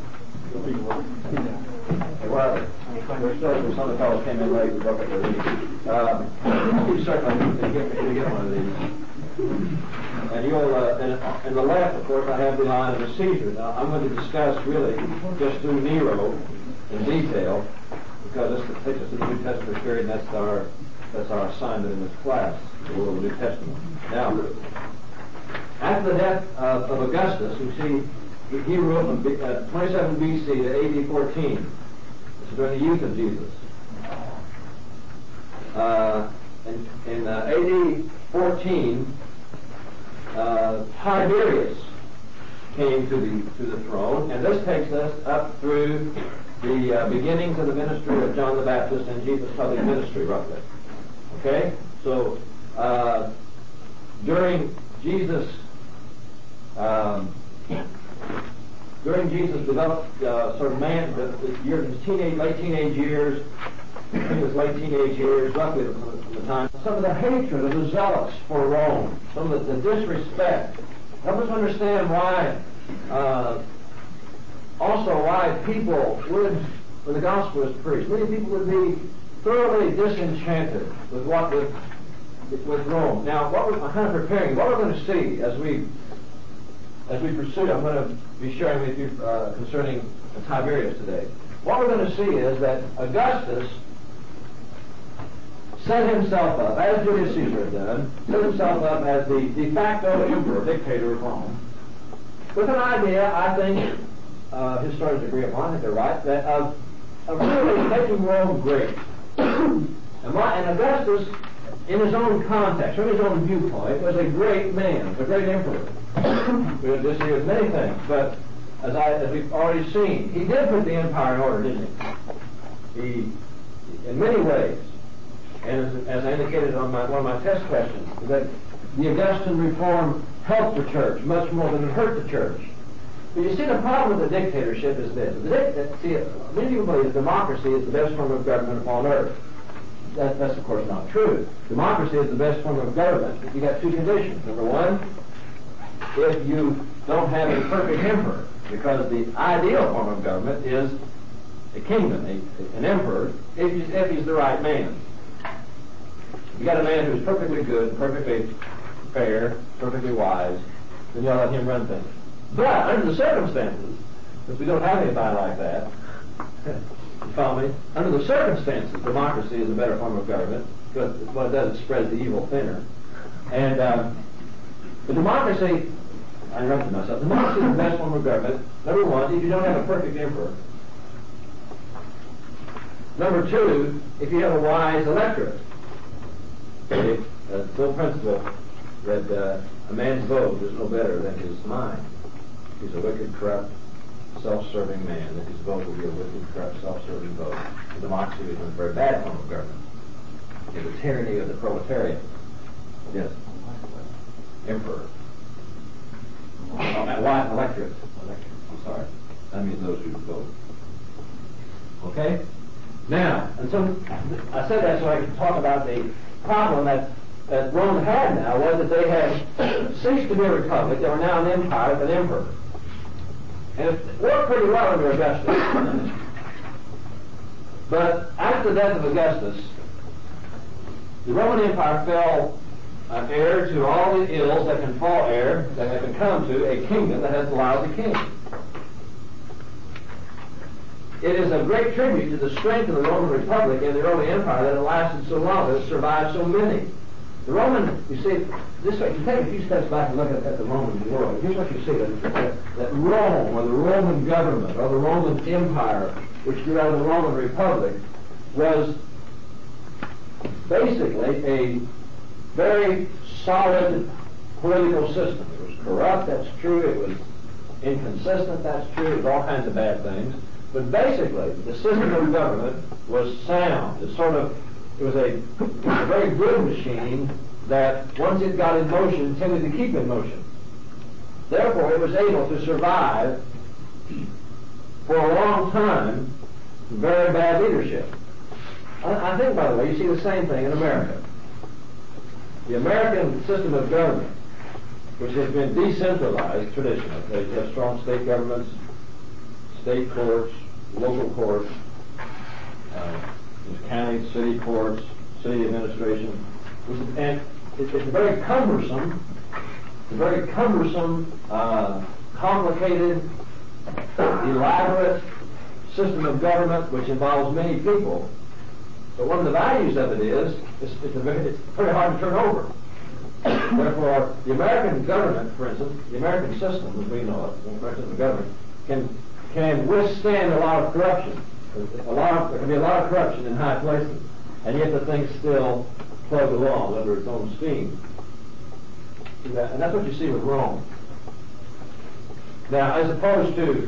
Speaker 1: Well, there's still some of the fellows came in late. We broke up their reading. You certainly can get one of these. And you'll, in the left, of course, I have the line of the Caesars. Now, I'm going to discuss really just through Nero in detail because this takes us to the New Testament period, and that's our assignment in this class, the world of the New Testament. Now, after the death of Augustus, we see he ruled from 27 B.C. to AD 14. This is during the youth of Jesus. In AD 14, Tiberius came to the throne, and this takes us up through the beginnings of the ministry of John the Baptist and Jesus' public ministry, roughly. Okay? So, during Jesus' developed sort of late teenage years, late teenage years, roughly from the time, some of the hatred of the zealots for Rome, some of the disrespect. Help us understand why, also why people would, when the gospel is preached, many people would be thoroughly disenchanted with with Rome. Now, I'm kind of preparing, what we're going to see as we pursue, I'm going to be sharing with you concerning Tiberius today. What we're going to see is that Augustus set himself up, as Julius Caesar had done, set himself up as the de facto emperor, dictator of Rome, with an idea, I think, historians agree upon, I think they're right, that of really making Rome great. And Augustus, in his own context, from his own viewpoint, was a great man, a great emperor. We would disagree with many things, but as we've already seen, he did put the empire in order, didn't he? In many ways, and as I indicated on one of my test questions, that the Augustan reform helped the church much more than it hurt the church. But you see, the problem with the dictatorship is this. Many people believe that democracy is the best form of government upon earth. That's of course not true. Democracy is the best form of government if you got two conditions. Number one, if you don't have a perfect emperor, because the ideal form of government is a kingdom, an emperor, if he's the right man. If you got a man who's perfectly good, perfectly fair, perfectly wise, then you ought to let him run things. But under the circumstances, because we don't have anybody like that, you follow me? Under the circumstances, democracy is a better form of government, because what it does, it spreads the evil thinner. And the democracy, I interrupted myself, democracy is the best form of government, number one, if you don't have a perfect emperor. Number two, if you have a wise electorate. The old principle that a man's vote is no better than his mind. He's a wicked, corrupt, self-serving man. That his vote will be a wicked, corrupt, self-serving vote. And democracy becomes a very bad form of government. It's the tyranny of the proletariat. Yes. Emperor. Wise electorate. I'm sorry. That means those who vote. Okay? Now, and so I said that so I could talk about the problem that Rome had now was that they had ceased to be a republic. They were now an empire with an emperor. And it worked pretty well under Augustus. But after the death of Augustus, the Roman Empire fell heir to all the ills that can fall heir, that can come to a kingdom that has a lousy king. It is a great tribute to the strength of the Roman Republic and the early empire that it lasted so long, that it survived so many. The Roman, you see, this way, you take a few steps back and look at the Roman world. Here's what you see, that Rome, or the Roman government, or the Roman Empire, which grew out of the Roman Republic, was basically a very solid political system. It was corrupt, that's true. It was inconsistent, that's true. It was all kinds of bad things. But basically, the system of government was sound. It was a very good machine that, once it got in motion, tended to keep in motion. Therefore, it was able to survive for a long time very bad leadership. I think, by the way, you see the same thing in America. The American system of government, which has been decentralized traditionally, they have strong state governments, state courts, local courts, county, city courts, city administration, and it's a very cumbersome, complicated, elaborate system of government which involves many people. But one of the values of it is it's very hard to turn over. Therefore, the American government, for instance, the American system, as we know it, the American system of government, can withstand a lot of corruption. There can be a lot of corruption in high places, and yet the thing still plug along under its own steam. And that's what you see with Rome. Now, as opposed to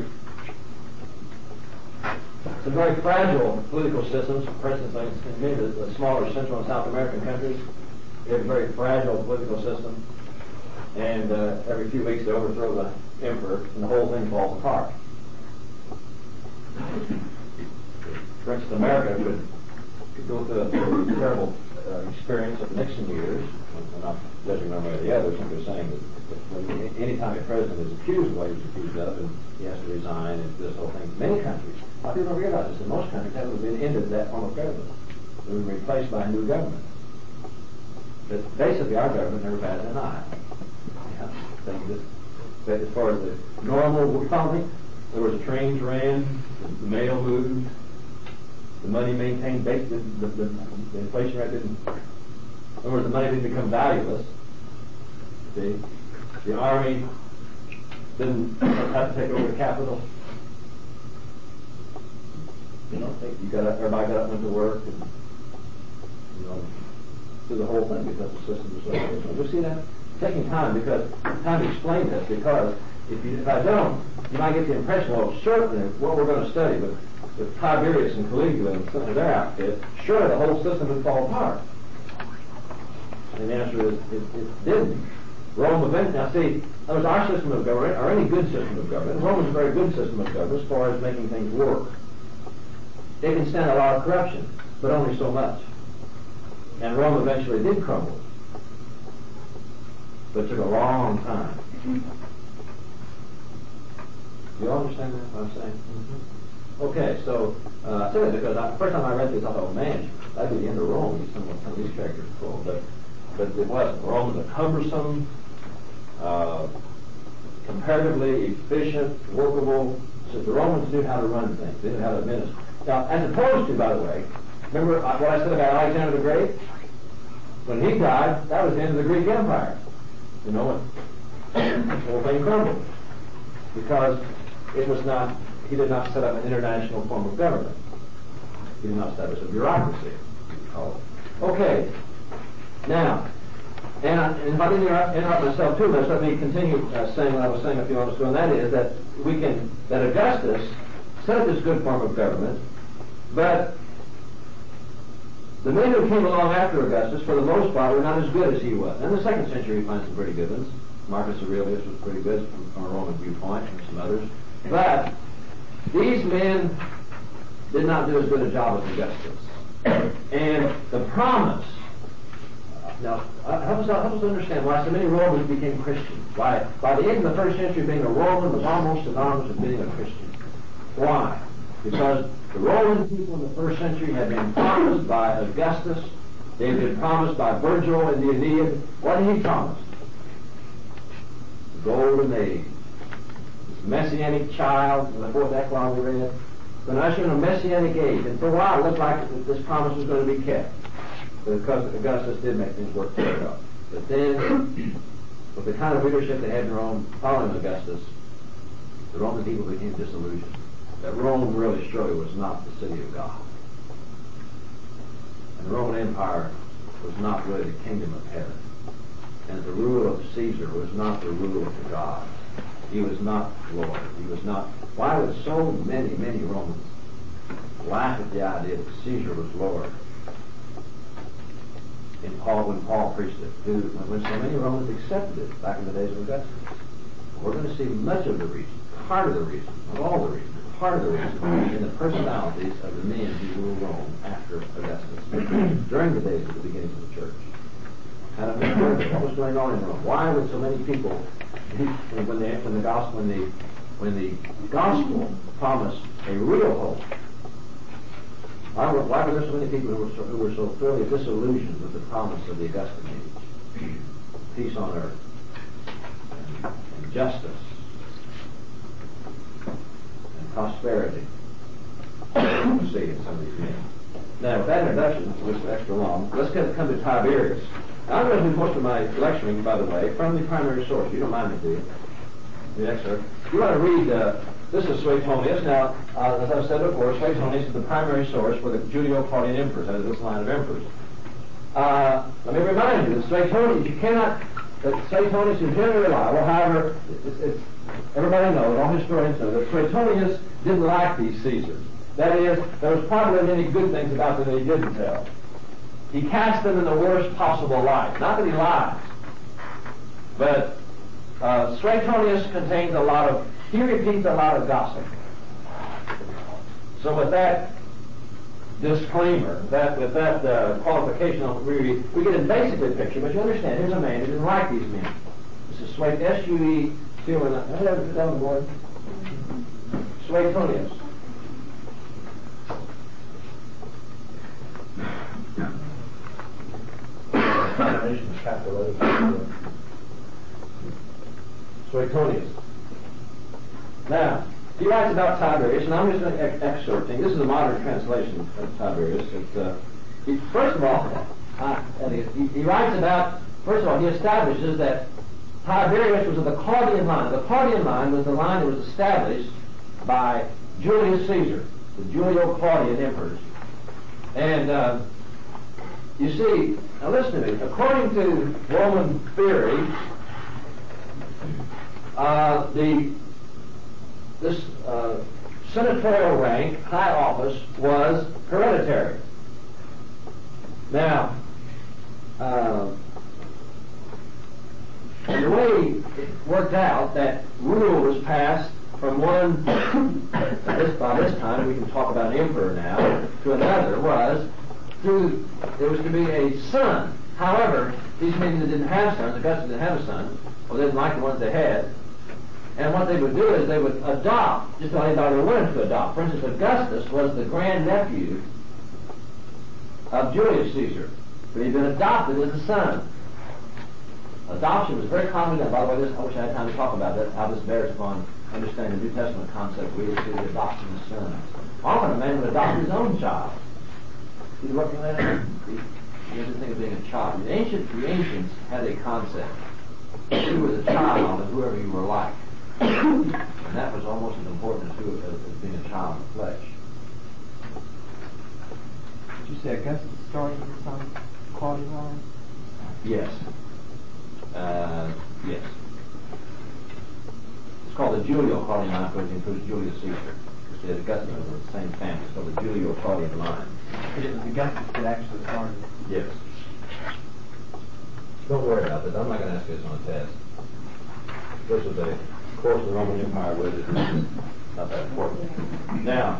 Speaker 1: some very fragile political systems, for instance, like the smaller Central and South American countries, they have a very fragile political system, and every few weeks they overthrow the emperor, and the whole thing falls apart. For instance, America could go through a terrible experience of the Nixon years. I'm not judging one way or the other, simply saying that any time a president is accused of what he's accused of, and he has to resign, and this whole thing, many countries, a lot of people don't realize this, in most countries that would have been ended, that form of government. It would be replaced by a new government. But basically our government never bats an eye. That as far as the normal economy, there was a trains ran, the mail moved, the money maintained, the inflation rate didn't, in other words, the money didn't become valueless. See? The army didn't have to take over the capital. You know, everybody got up and went to work, and do the whole thing because the system was so efficient. You see that? Taking time to explain this, because if I don't, you might get the impression, well, certainly what we're going to study with Tiberius and Caligula and some of their outfit, sure, the whole system would fall apart. And the answer is, it didn't. Rome eventually, now see, that was our system of government, or any good system of government. Rome was a very good system of government as far as making things work. It can stand a lot of corruption, but only so much. And Rome eventually did crumble. But it took a long time. You all understand what I'm saying? Mm-hmm. Okay, so I say that because the first time I read this, I thought, oh man, that'd be the end of Rome. Some of these characters are cool, but it wasn't. Rome was a cumbersome, comparatively efficient, workable. So the Romans knew how to run things. They knew how to administer. Now, as opposed to, by the way, remember what I said about Alexander the Great? When he died, that was the end of the Greek Empire. You know, the whole thing crumbled because he did not set up an international form of government. He did not establish a bureaucracy, you call it. Okay, now, and if I didn't interrupt myself too much, let me continue saying what I was saying a few moments ago, and that is that that Augustus set up this good form of government, but the men who came along after Augustus, for the most part, were not as good as he was. In the 2nd century, we find some pretty good ones. Marcus Aurelius was pretty good from a Roman viewpoint, and some others. But these men did not do as good a job as Augustus. And the promise, now, help us understand why so many Romans became Christians. Why, by the end of the 1st century, being a Roman was almost synonymous with being a Christian. Why? Because the Roman people in the 1st century had been promised by Augustus. They had been promised by Virgil in the Aeneid. What did he promise? The golden age. This messianic child, in the 4th eclogue we read, going to usher in a messianic age. And for a while it looked like this promise was going to be kept, because Augustus did make things work very well. But then, with the kind of leadership they had in Rome following Augustus, the Roman people became disillusioned. That Rome really surely was not the city of God. And the Roman Empire was not really the kingdom of heaven. And the rule of Caesar was not the rule of the gods. He was not Lord. He was not. Why would so many Romans laugh at the idea that Caesar was Lord? When Paul preached it, when so many Romans accepted it back in the days of Augustus. We're going to see much of the reason, part of the reason, not all the reason, part of the reason in the personalities of the men who ruled Rome after Augustus, during the days of the beginning of the church. How to understand what was going on in Rome. Why would so many people, when the gospel promised a real hope, why were there so many people who were so thoroughly disillusioned with the promise of the Augustan age? Peace on earth, and justice, and prosperity. You see in some of these men. Now, with that introduction, which is extra long, let's come to Tiberius. Now, I'm going to do most of my lecturing, by the way, from the primary source. You don't mind me, do you? The excerpt. You want to read, this is Suetonius. Now, as I've said before, Suetonius is the primary source for the Judeo-Claudian emperors, that is, this line of emperors. Let me remind you that Suetonius, you cannot that Suetonius is generally reliable. However, everybody knows, all historians know, that Suetonius didn't like these Caesars. That is, there was probably many good things about them that he didn't tell. He cast them in the worst possible light. Not that he lies, but Suetonius contains he repeats a lot of gossip. So with that disclaimer, with that qualification, we get a basically picture, but you understand, here's a man who didn't like these men. This is S-U-E, Suetonius. Suetonius. Now, he writes about Tiberius, and I'm just excerpting. This is a modern translation of Tiberius. First of all, he writes about, first of all, he establishes that Tiberius was of the Claudian line. The Claudian line was the line that was established by Julius Caesar, the Julio-Claudian emperors. And you see, now listen to me, according to Roman theory, this senatorial rank, high office, was hereditary. Now, the way it worked out, that rule was passed from one, by this time we can talk about an emperor now, to another, there was to be a son. However, these men that didn't have sons, Augustus didn't have a son, or they didn't like the ones they had, and what they would do is they would adopt, just like they wanted to adopt. For instance, Augustus was the grandnephew of Julius Caesar, but he'd been adopted as a son. Adoption was very common, and by the way, I wish I had time to talk about that, how this bears upon understanding the New Testament concept. We see the adoption of sons. Often a man would adopt his own child. You working on that? You have to think of being a child. The ancients had a concept. You were the child of whoever you were like. And that was almost as important as being a child of the flesh.
Speaker 2: Did you say Augustus started with some Claudian line?
Speaker 1: Yes. Yes. It's called the Julio-Claudian line because it includes Julius Caesar. Because Augustus was the same family. It's called the Julio-Claudian line.
Speaker 2: But it was Augustus that actually started.
Speaker 1: Yes. Don't worry about this. I'm not going to ask you this on a test. This is a course of the Roman Empire with it. It's not that important. Now,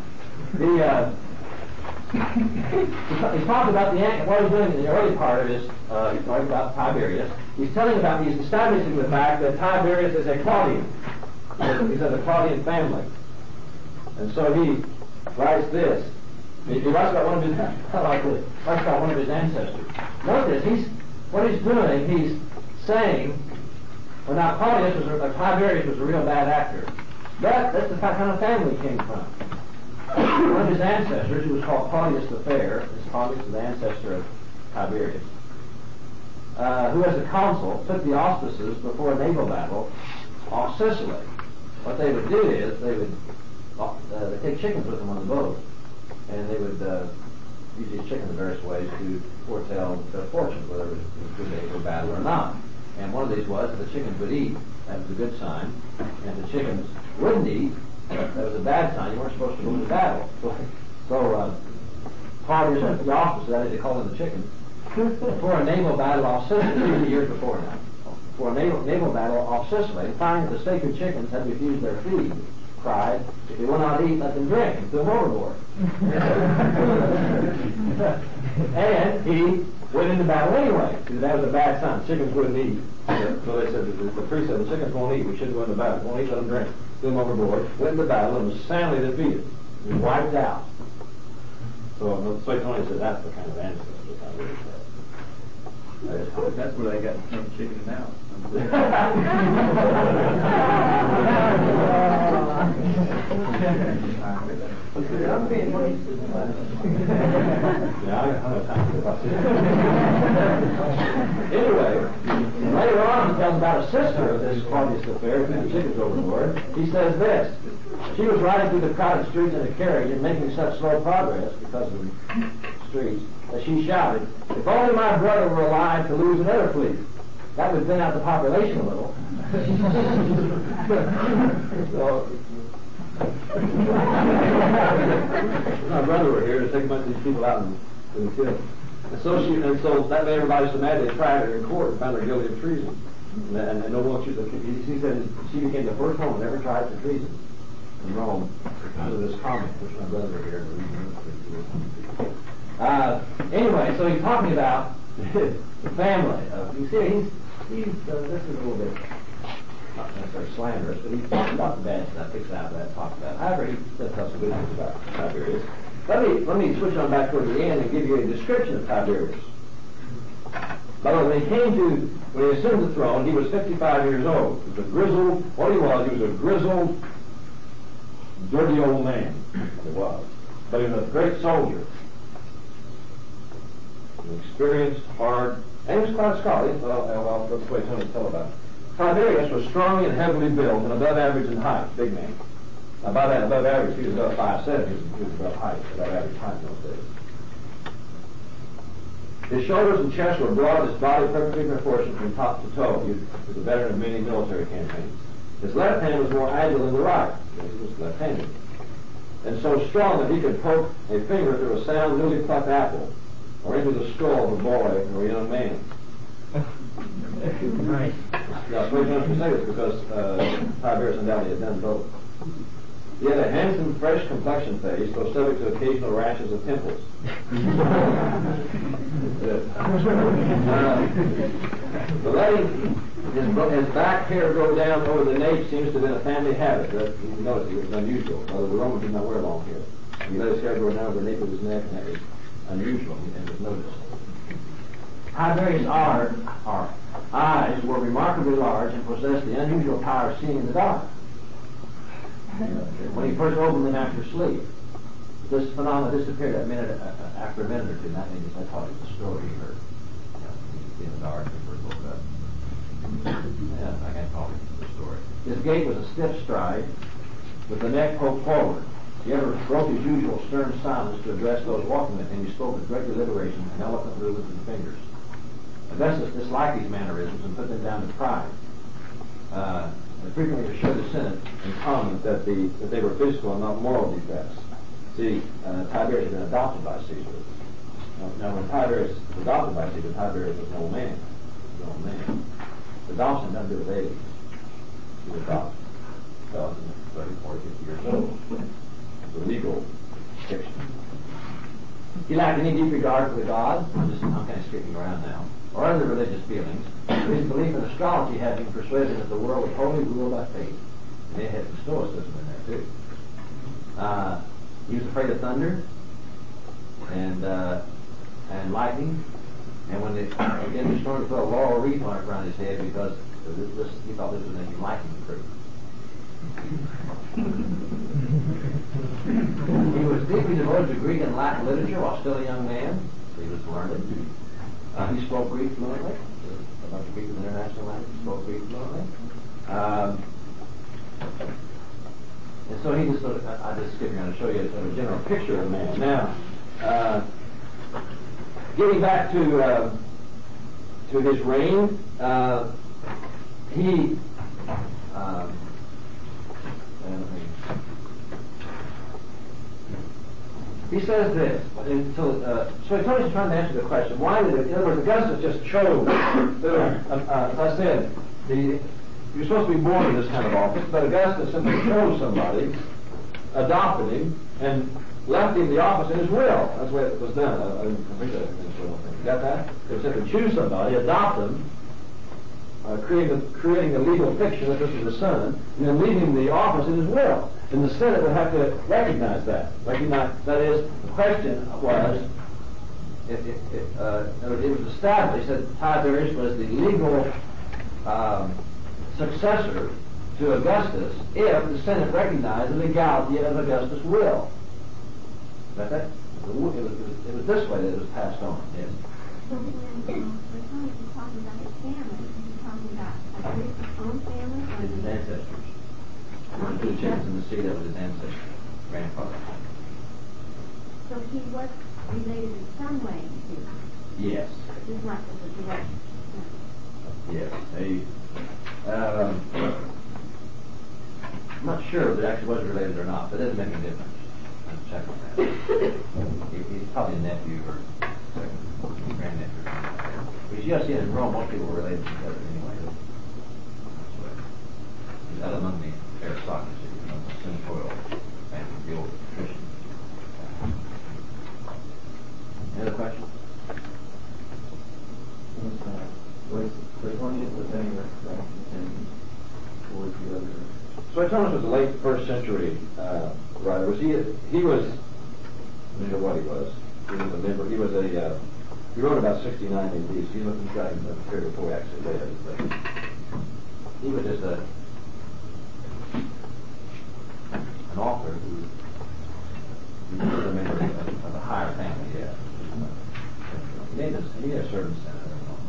Speaker 1: he's talking about what he's doing in the early part of his, he's talking about Tiberius. He's establishing the fact that Tiberius is a Claudian. He's of the Claudian family. And so he writes this. He writes about one of his ancestors. Notice, what he's doing, he's saying, well, now Tiberius was a real bad actor. But that's the kind of family he came from. One of his ancestors, who was called Claudius the Fair, Claudius is the ancestor of Tiberius, who as a consul took the auspices before a naval battle off Sicily. What they would do is they'd take chickens with them on the boat, and they would use these chickens in various ways to foretell their fortune, whether it was a good day for battle or not. And one of these was that the chickens would eat. That was a good sign. And the chickens wouldn't eat. That was a bad sign. You weren't supposed to go to battle. So Claudius took the auspices, that is, they called them the chickens, for a naval battle off Sicily, 2 years before now. For a naval battle off Sicily, and finding that the sacred chickens had refused their feed, cried, if they will not eat, let them drink, and threw them overboard. And he went into battle anyway, because that was a bad sign. Chickens wouldn't eat. So they said, the priest said, the chickens won't eat, we shouldn't go into battle. Won't eat, let them drink. Threw them overboard, went into battle, and was soundly defeated. He was wiped out. So Suetonius said, that's the kind of ancestor I really had.
Speaker 2: That's where they got the term chicken and out.
Speaker 3: I'm being wasted.
Speaker 1: Yeah, I don't have time to talk to you. Anyway, later on he tells about a sister of this Claudius the Fair who threw chickens overboard. He says this: she was riding through the crowded streets in a carriage and making such slow progress because of the streets that she shouted, "If only my brother were alive to lose another fleet." that would thin out the population a little. So, my brother were here to take a bunch of these people out and kill them. And so that made everybody so mad they tried her in court and found her guilty of treason. And no one she said she became the first woman ever tried for treason in Rome because of this comment, which my brother were here. Anyway, so he's talking about the family. You see, he's this is a little bit not necessarily slanderous, but he's talking about the bad stuff, picks out that, talks about it. However, he does tell some good things about Tiberius. Let me switch on back toward the end and give you a description of Tiberius. By the way, when he assumed the throne, he was 55 years old. He was a grizzled, he was a grizzled, dirty old man. He was. But he was a great soldier. Experienced, hard, and he was quite a scholar. Well, that's the way Tony tell about it. Tiberius was strong and heavily built and above average in height, big man. Now, by that above average, he was about 5'7". He was above average height in those days. His shoulders and chest were broad, his body perfectly proportioned from top to toe. He was a veteran of many military campaigns. His left hand was more agile than the right. He was left-handed. And so strong that he could poke a finger through a sound, newly plucked apple, or into the skull of a boy or a young man.
Speaker 3: Nice.
Speaker 1: Now, it's very interesting to say this because Tiberius undoubtedly had done both. He had a handsome, fresh complexion face, though subject to occasional rashes of pimples. The letting his back hair go down over the nape seems to have been a family habit. You notice it was unusual. Although the Romans did not wear long hair. He let his hair go down over the nape of his neck, and that was unusual and was noticed. Tiberius' eyes were remarkably large and possessed the unusual power of seeing in the dark. When he first opened them after sleep, this phenomenon disappeared after a minute or two. That means I thought it was a story he heard. In the dark, he first woke up. Yeah, I can't call it a story. His gait was a stiff stride, with the neck poked forward. He ever broke his usual stern silence to address those walking with him. He spoke with great deliberation and eloquent movements of the fingers. Augustus disliked these mannerisms and put them down to pride. And frequently assured the Senate in common that they were physical and not moral defects. See, Tiberius had been adopted by Caesar. Now, when Tiberius was adopted by Caesar, Tiberius was an old man. Adoption doesn't do with age. He was adopted. So, 30, 40, 50 years old. It's a legal fiction. He lacked any deep regard for the gods. I'm kind of skipping around now. Or other religious feelings. His belief in astrology had been persuaded that the world was wholly ruled by fate. And they had some stoicism in there too. He was afraid of thunder and lightning. And when again the storm, he put a laurel wreath around his head because he thought this was making lightning proof. He was deeply devoted to Greek and Latin literature while still a young man. So he was learned. He spoke Greek fluently. A bunch of people in international language spoke Greek fluently. And so he just sort of, I'll just skip around and show you a general picture of the man. Now, getting back to his reign, he says this. So Tony's trying to answer the question: why did it? In other words, Augustus just chose. As I said, you're supposed to be born in this kind of office, but Augustus simply chose somebody, adopted him, and left him the office in his will. That's the way it was done. I think that's you got that? They simply choose somebody, adopt them, creating the legal fiction that this is the son, and then leaving the office in his will. And the Senate would have to recognize that. That is, the question was, it was established that Tiberius was the legal successor to Augustus if the Senate recognized the legality of Augustus' will. Got that? It was this way that it was passed on. Yes.
Speaker 7: So when Tony was talking about his family, he's talking about his own family or
Speaker 1: His ancestors. One of the chickens in the sea, that was his ancestor, grandfather.
Speaker 7: So he was related in some way to
Speaker 1: Yes.
Speaker 7: just not as a direct.
Speaker 1: Yes. I'm not sure if it actually was related or not, but it doesn't make any difference. I'll check on that. He's probably a nephew or second grandnephew. Because you see in Rome, most people were related together anyway. He's out among the aristocracy, the senatorial family, the old patrician. Any other questions?
Speaker 6: Was Suetonius of any reputation towards the other?
Speaker 1: Suetonius was a late first century writer. He was, I don't know what he was. He was a member. He wrote about 69 AD. So he's writing a period before he actually lived. But he was just an author who was a member of a higher family. Yeah. He made a certain sense.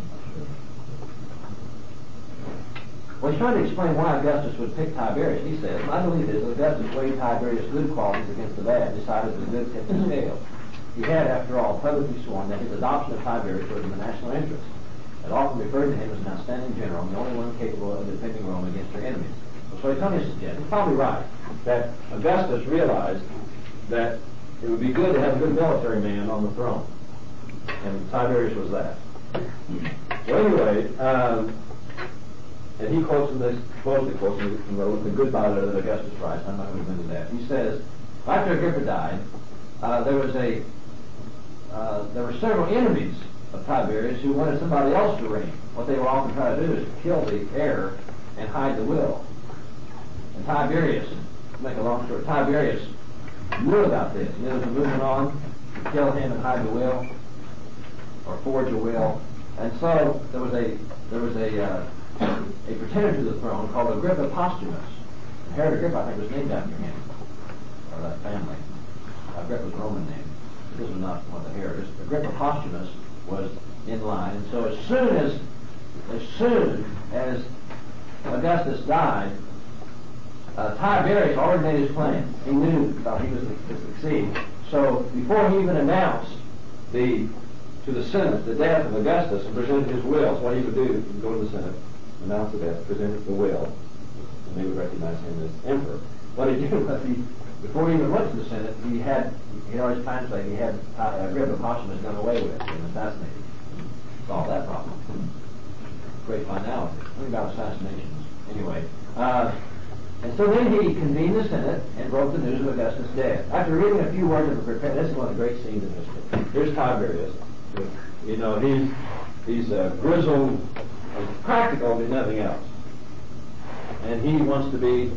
Speaker 1: Well, he's trying to explain why Augustus would pick Tiberius. He says, "My belief is that Augustus weighed Tiberius' good qualities against the bad, decided that the good tipped the scale. He had, after all, publicly sworn that his adoption of Tiberius was in the national interest, and often referred to him as an outstanding general and the only one capable of defending Rome against her enemies." So Suetonius suggests, he's probably right, that Augustus realized that it would be good to have a good military man on the throne, and Tiberius was that. So anyway, and he quotes from this, supposedly quotes from the goodbye letter that Augustus writes. I'm not going to go into that. He says, after Agrippa died, there were several enemies of Tiberius who wanted somebody else to reign. What they were often trying to do is to kill the heir and hide the will. And Tiberius, to make a long story, Tiberius knew about this. He knew they were moving on to kill him and hide the will, or forge a will. And so there was a pretender to the throne called Agrippa Posthumus. And Herod Agrippa, I think, was named after him, or that family. Agrippa's Roman name. This was not one of the Herods. Agrippa Posthumus was in line, and so as soon as Augustus died, Tiberius already made his plan. He knew he was to succeed. So before he even announced to the Senate the death of Augustus and presented his will, so what he would do, he would go to the Senate, announce the death, present the will, and they would recognize him as emperor. What he did was before he even went to the Senate, he had already translated, he had Agrippa Posthumus done away with and assassinated. Solved that problem. Great finality. Think about assassinations. Anyway, and so then he convened the Senate and broke the news of Augustus' death. After reading a few words of a prepared, this is one of the great scenes in history. Here's Tiberius. You know, he's a grizzled, practical, but nothing else. And he wants to be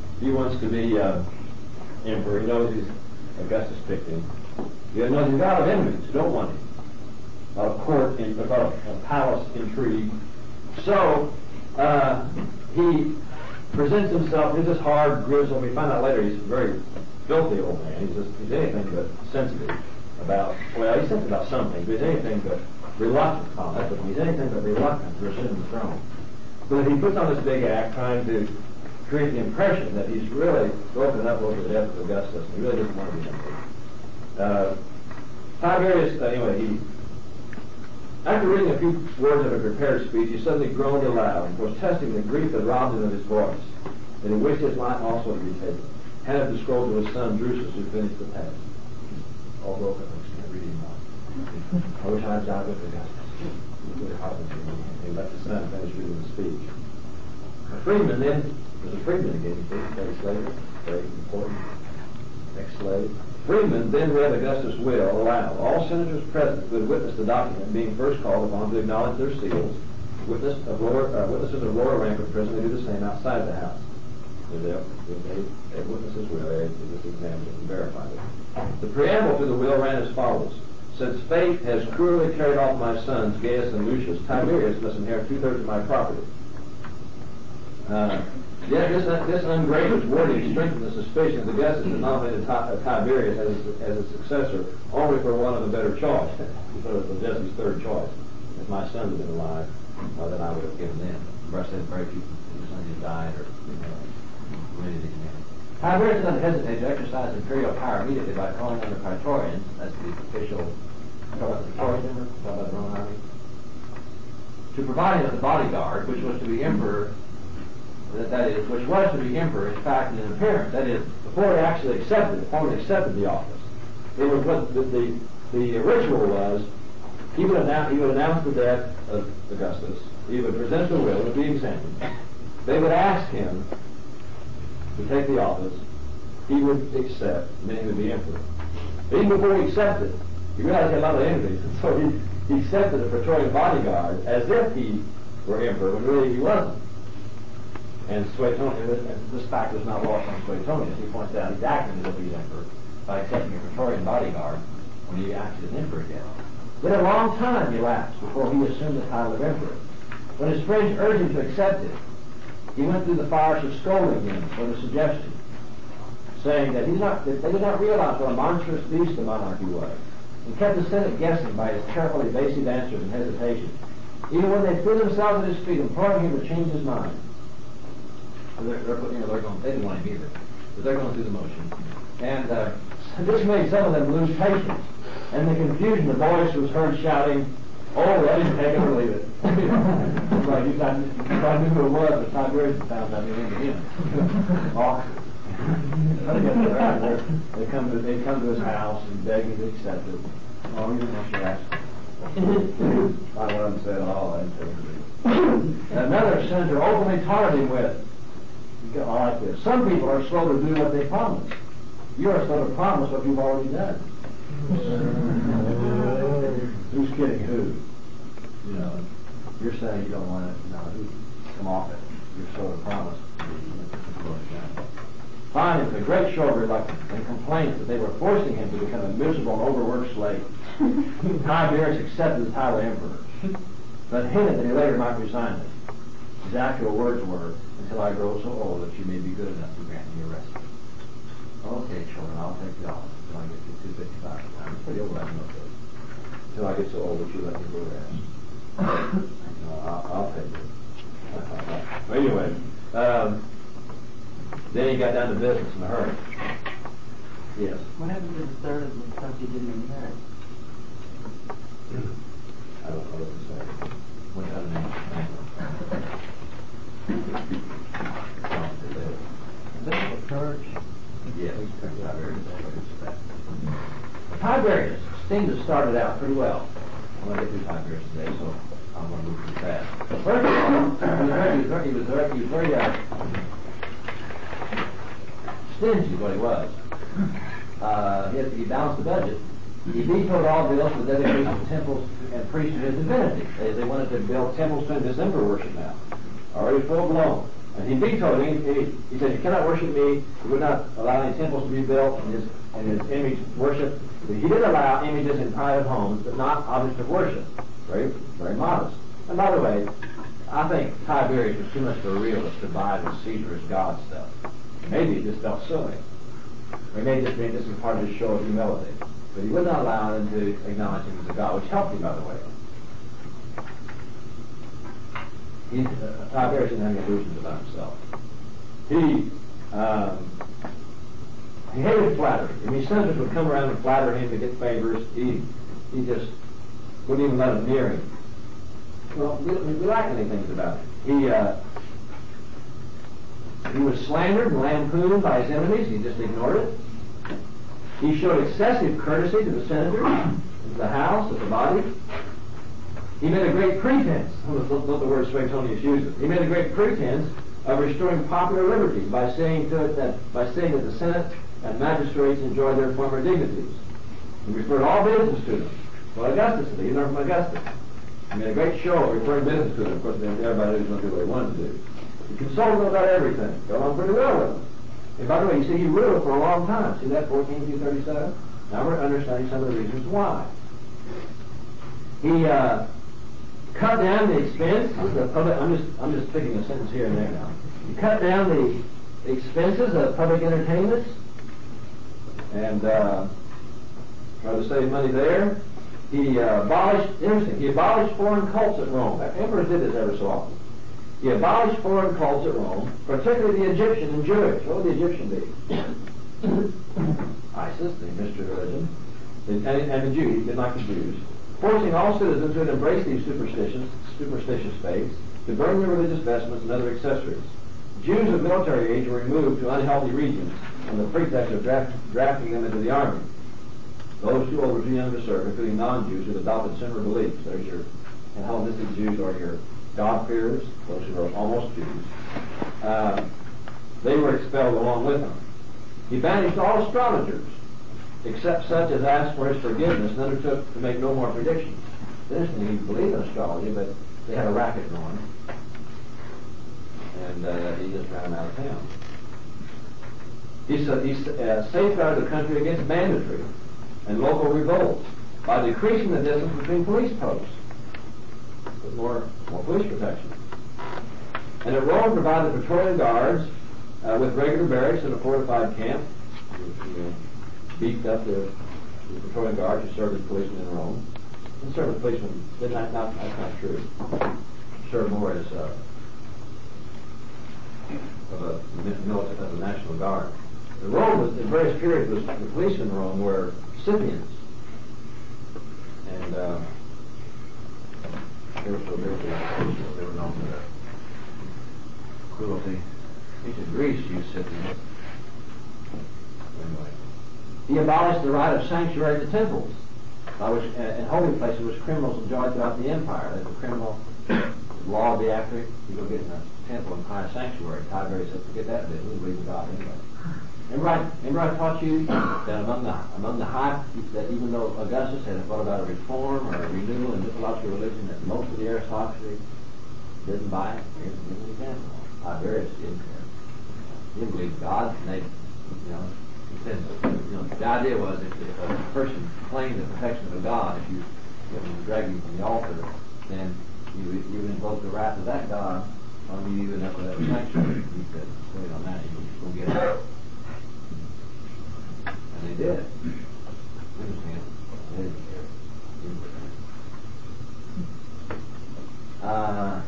Speaker 1: emperor. He knows Augustus picked him. He knows he's got a lot of enemies who don't want him. A lot of court, a lot of palace intrigue. So he presents himself. He's this hard, grizzled. We find out later he's a very filthy old man. He's anything but sensitive about. Well, he's sensitive about something, but he's anything but reluctant. He's anything but reluctant to assume the throne. But he puts on this big act, trying to create the impression that he's really broken up over the death of Augustus, and he really doesn't want to be emperor. Tiberius, anyway, after reading a few words of a prepared speech, he suddenly groaned aloud and was testing the grief that robbed him of his voice, and he wished his life also to be taken. Handed the scroll to his son Drusus, who finished the task. All broken, I can't read anymore. I wish I had died with Augustus. He left his son and finished reading the speech. A freedman then, there's a freedman again, ex-slave, very important, ex-slave. Freedman then read Augustus' will aloud. All senators present who had witnessed the document being first called upon to acknowledge their seals. Witnesses of lower rank would presently do the same outside the house. They witnessed his will, they just examined it and verified it. The preamble to the will ran as follows. Since fate has cruelly carried off my sons, Gaius and Lucius, Tiberius must inherit 2/3 of my property. Yet this ungracious wording strengthened the suspicion that Augustus had nominated Tiberius as a successor only for one of a better choice. He thought it was Augustius' third choice. If my sons had been alive, then I would have given them. Remember I said very few sons had died or ready to command. Tiberius did not hesitate to exercise imperial power immediately by calling on the Praetorians, that's the official, the Roman army, to to provide him with a bodyguard, which was to be emperor, which was to be emperor, in fact, in appearance. That is, before he actually formally accepted the office. It was what the ritual was. He would announce the death of Augustus. He would present the will. It would be examined. They would ask him to take the office. He would accept, and then he would be emperor. Even before he accepted, he realized he had a lot of enemies, and so he accepted a Praetorian bodyguard as if he were emperor, when really he wasn't. And Suetonius, this fact was not lost on Suetonius. He points out he's acting as if he's emperor by accepting a Praetorian bodyguard when he acted as emperor again. Then a long time elapsed before he assumed the title of emperor. When his friends urged him to accept it, he went through the fires of scolding him for the suggestion, saying that they did not realize what a monstrous beast the monarchy was, and kept the Senate guessing by his careful evasive answers and hesitations, even when they threw themselves at his feet, imploring him to change his mind. So they didn't want him either, but they're going through the motion. And this made some of them lose patience. And in the confusion, the voice was heard shouting, "Oh, let him take it or leave it." It's like if I knew who it was, but Tiberius found I'd be into him. They come to his house and beg him to accept it. Oh, you didn't want to ask. I wasn't said all. I didn't take it. Another senator openly taunted him with, I like this, "Some people are slow to do what they promise. You are slow to promise what you've already done." Who's kidding who? You know, you're saying you don't want it. No, come off it. You're slow to promise. Finally, with a great show of reluctance and complaints that they were forcing him to become a miserable and overworked slave, Tiberius accepted the title of emperor, but hinted that he later might resign it. His actual words were, "Until I grow so old that you may be good enough to grant me a respite." Okay, children, I'll take the office until I get to 255. I'm pretty old, I know this. Until I get so old that you let me go rest. No, I'll take it. Well, anyway, then he got down to business in a hurry. Yes.
Speaker 4: What happened to the third of the stuff you didn't inherit?
Speaker 1: I don't know what to say. What other name?
Speaker 2: Bishop of Church.
Speaker 1: Yes, Tiberius seemed to have started out pretty well. I'm going to get through Tiberius today, so I'm going to move too fast. First of all, he was very stingy, what he was. He balanced the budget. He vetoed all bills for the dedication of temples and priests to his divinity. They wanted to build temples to his emperor worship now, already full blown. And he vetoed it. He said, "You cannot worship me." He would not allow any temples to be built in his image worship. But he did allow images in private homes, but not objects of worship. Very, very modest. And by the way, I think Tiberius was too much of a realist to buy the Caesar as God stuff. Maybe he just felt silly. Or he may just be this part of his show of humility. But he would not allow them to acknowledge him as a God, which helped him, by the way. Tiberius didn't have any illusions about himself. He hated flattery. I mean, senators would come around and flatter him to get favors. He just wouldn't even let them near him. Well, we like many things about him. He was slandered and lampooned by his enemies. He just ignored it. He showed excessive courtesy to the senators, to the house, to the body. He made a great pretense, not the word Suetonius uses, he made a great pretense of restoring popular liberties by saying that the Senate and magistrates enjoyed their former dignities. He referred all business to them. Well, Augustus did. He learned from Augustus. He made a great show of referring business to them. Of course, everybody was going to do what he wanted to do. He consulted them about everything. Got on pretty well with them. And by the way, you see, he ruled for a long time. See that, 14 through 37? Now we're understanding some of the reasons why. He cut down the expense of the public. I'm just picking a sentence here and there now. He cut down the expenses of public entertainments and tried to save money there. He abolished foreign cults at Rome. Emperors did this ever so often. He abolished foreign cults at Rome, particularly the Egyptian and Jewish. What would the Egyptian be? Isis, the mystery religion, and the Jews. He didn't like the Jews. forcing all citizens who had embraced these superstitious faiths to burn their religious vestments and other accessories. Jews of military age were removed to unhealthy regions on the pretext of drafting them into the army. Those too old or too young to serve, including non-Jews who had adopted similar beliefs. There's your Hellenistic Jews or your God-fearers, those who are almost Jews. They were expelled along with them. He banished all astrologers, except such as asked for his forgiveness and undertook to make no more predictions. It's interesting, he believed in astrology, but they had a racket going, and he just ran them out of town. He safeguarded the country against banditry and local revolts by decreasing the distance between police posts with more police protection. And at Rome provided patrolling guards with regular barracks and a fortified camp. Beefed up the patrolling guards who served as policemen in Rome. And served as policemen, that's not true. Served more as of a national guard. In Rome, was, in various periods, the policemen in Rome were Scythians. And they were known for their cruelty. Ancient Greece used Scythians. Anyway. He abolished the right of sanctuary to temples, by which, in holy places which criminals enjoyed throughout the empire. There's a criminal law of the actor. You go get in a temple and find a sanctuary. Tiberius said, forget that bit. We believe in God anyway. Remember I taught you that among the high, that even though Augustus had thought about a reform or a renewal in mythological religion, that most of the aristocracy didn't buy it. Here's an example. Tiberius didn't care. He didn't believe in God, and they, the idea was if a person claimed the protection of a God, if you get them to drag you from the altar, then you would invoke the wrath of that God on you and up to that sanctuary. He said, wait on that, you go get it. And they did. Understand? They didn't care.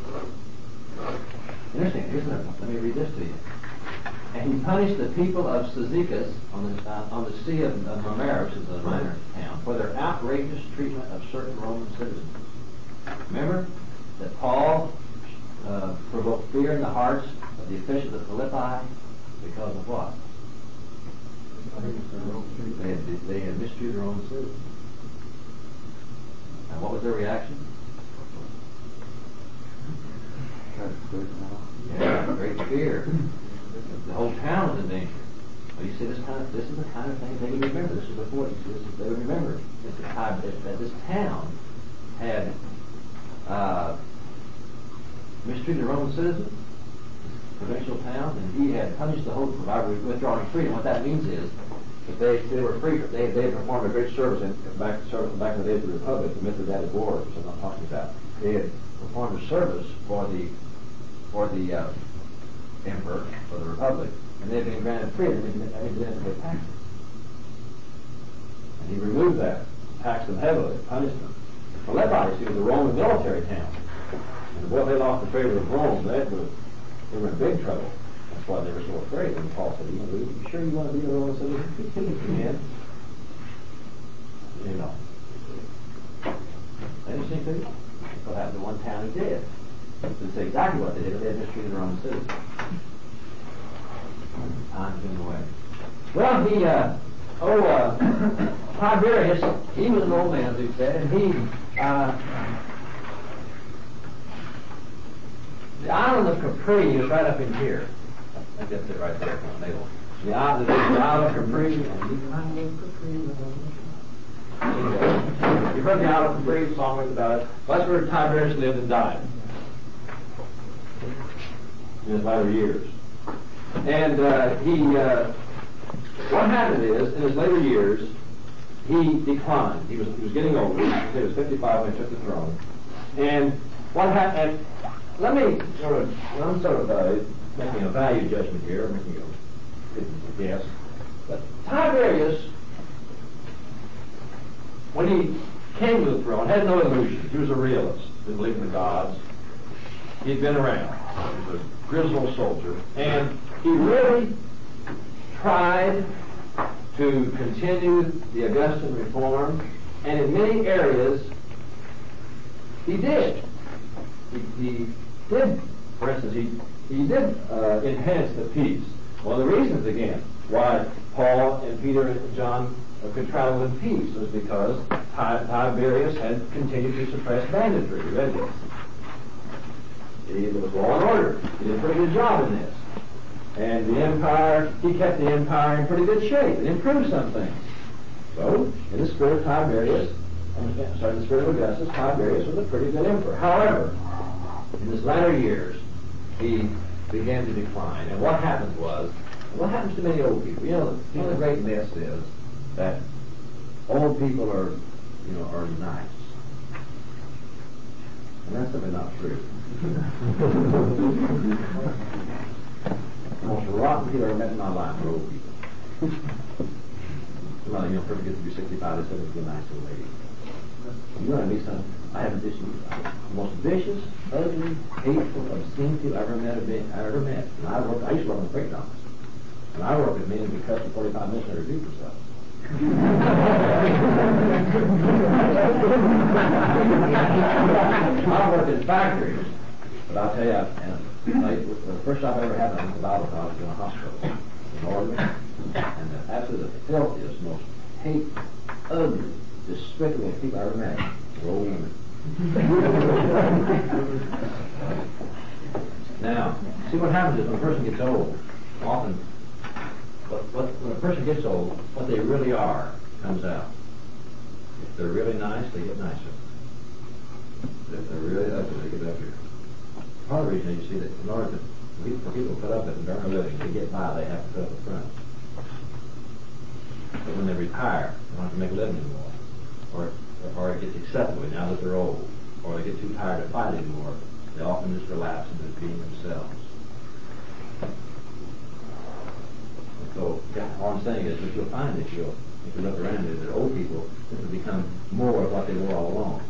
Speaker 1: Interesting. Let me read this to you. And he punished the people of Cyzicus on the Sea of Marmara, which is a minor town, for their outrageous treatment of certain Roman citizens. Remember that Paul provoked fear in the hearts of the officials of Philippi because of what? They had mistreated Roman citizens. And what was their reaction? Yeah, great fear. The whole town was in danger. Well, you see, this is the kind of thing they would remember. This is before they would remember that this town had mistreated Roman citizens, provincial town, and he had punished the whole by withdrawing freedom. What that means is that they were free. They performed a great service back in the days of the Republic, the Mithridatic Wars, which I'm not talking about. They had performed a service for the emperor, for the Republic, and they had been granted freedom and they didn't pay taxes. And he removed that, taxed them heavily, punished them. Philippi was a Roman military town, and boy, they lost the favor of Rome. They were in big trouble. That's why they were so afraid. And Paul said, "You sure you want to be a Roman citizen?" You know. Interesting to you? That's what happened to one town who did. That's exactly what they did. They had mistreated Roman citizens. Time's in the way. Well, Tiberius, he was an old man, as he said, and the island of Capri is right up in here. I think that's it right there. The island of Capri. Anyway, you've heard the island of Capri, song about it. That's where Tiberius lived and died in his latter years. And what happened is, in his later years, he declined. He was getting older. He was 55 when he took the throne. And what happened? I'm making a value judgment here, making a guess. But Tiberius, when he came to the throne, had no illusions. He was a realist. Didn't believe in the gods. He'd been around. He was a grizzled soldier. And he really tried to continue the Augustan reform And in many areas, he did. He did, for instance, he did enhance the peace. One of the reasons, again, why Paul and Peter and John could travel in peace was because Tiberius had continued to suppress banditry. You read this. It was law and order. He did a pretty good job in this. And the empire, he kept the empire in pretty good shape. It improved some things. So, in the spirit of Tiberius, in the spirit of Augustus, Tiberius was a pretty good emperor. However, in his latter years, he began to decline. And what happens to many old people? You know, one of the great myths is that old people are nice. And that's simply not true. The most rotten people I've ever met in my life are old people. Well, pretty good to be 65 to 70 to be a nice old lady. You know what I mean, son? I have this the most vicious, ugly, hateful, obscene people I ever met. And I used to work on the freight docks. And I worked with men who could cut for 45 minutes and review themselves. I worked in factories, but I'll tell you, the first job I ever had was in Bible college in a hospital in Oregon, and the absolute filthiest, most hateful, ugly, despicable people I ever met were old women. Now, see what happens is when a person gets old, often, when a person gets old, what they really are comes out. If they're really nice, they get nicer. But if they're really ugly, they get uglier. Part of the reason you see that in order for people to put up with it and earn a living, to get by, they have to put up a front. But when they retire, they don't have to make a living anymore. Or it gets acceptable now that they're old. Or they get too tired to fight anymore. They often just relapse into being themselves. So, all I'm saying is that you'll find that if you look around you, that old people tend to become more of what they were all along.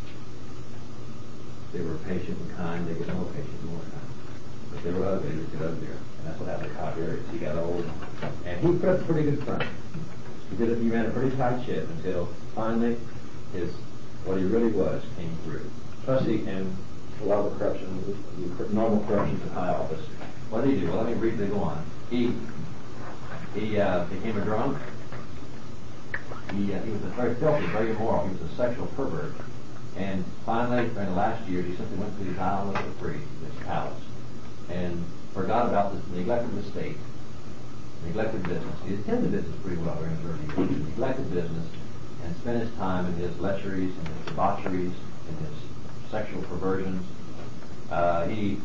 Speaker 1: They were patient and kind, they get more patient and more kind. If they were ugly, they get uglier. And that's what happened to Tiberius. He got old, and he put up a pretty good front. He ran a pretty tight ship until finally what he really was came through. Plus and a lot of the corruption, the normal corruption in high office. What did he do? Well, let me briefly go on. He became a drunk. He was a very filthy, very immoral. He was a sexual pervert. And finally, during the last years, he simply went to his island of Capri, his palace, and forgot about this, neglected the state, neglected business. He attended business pretty well during his early years. He neglected business and spent his time in his lecheries and his debaucheries and his sexual perversions. He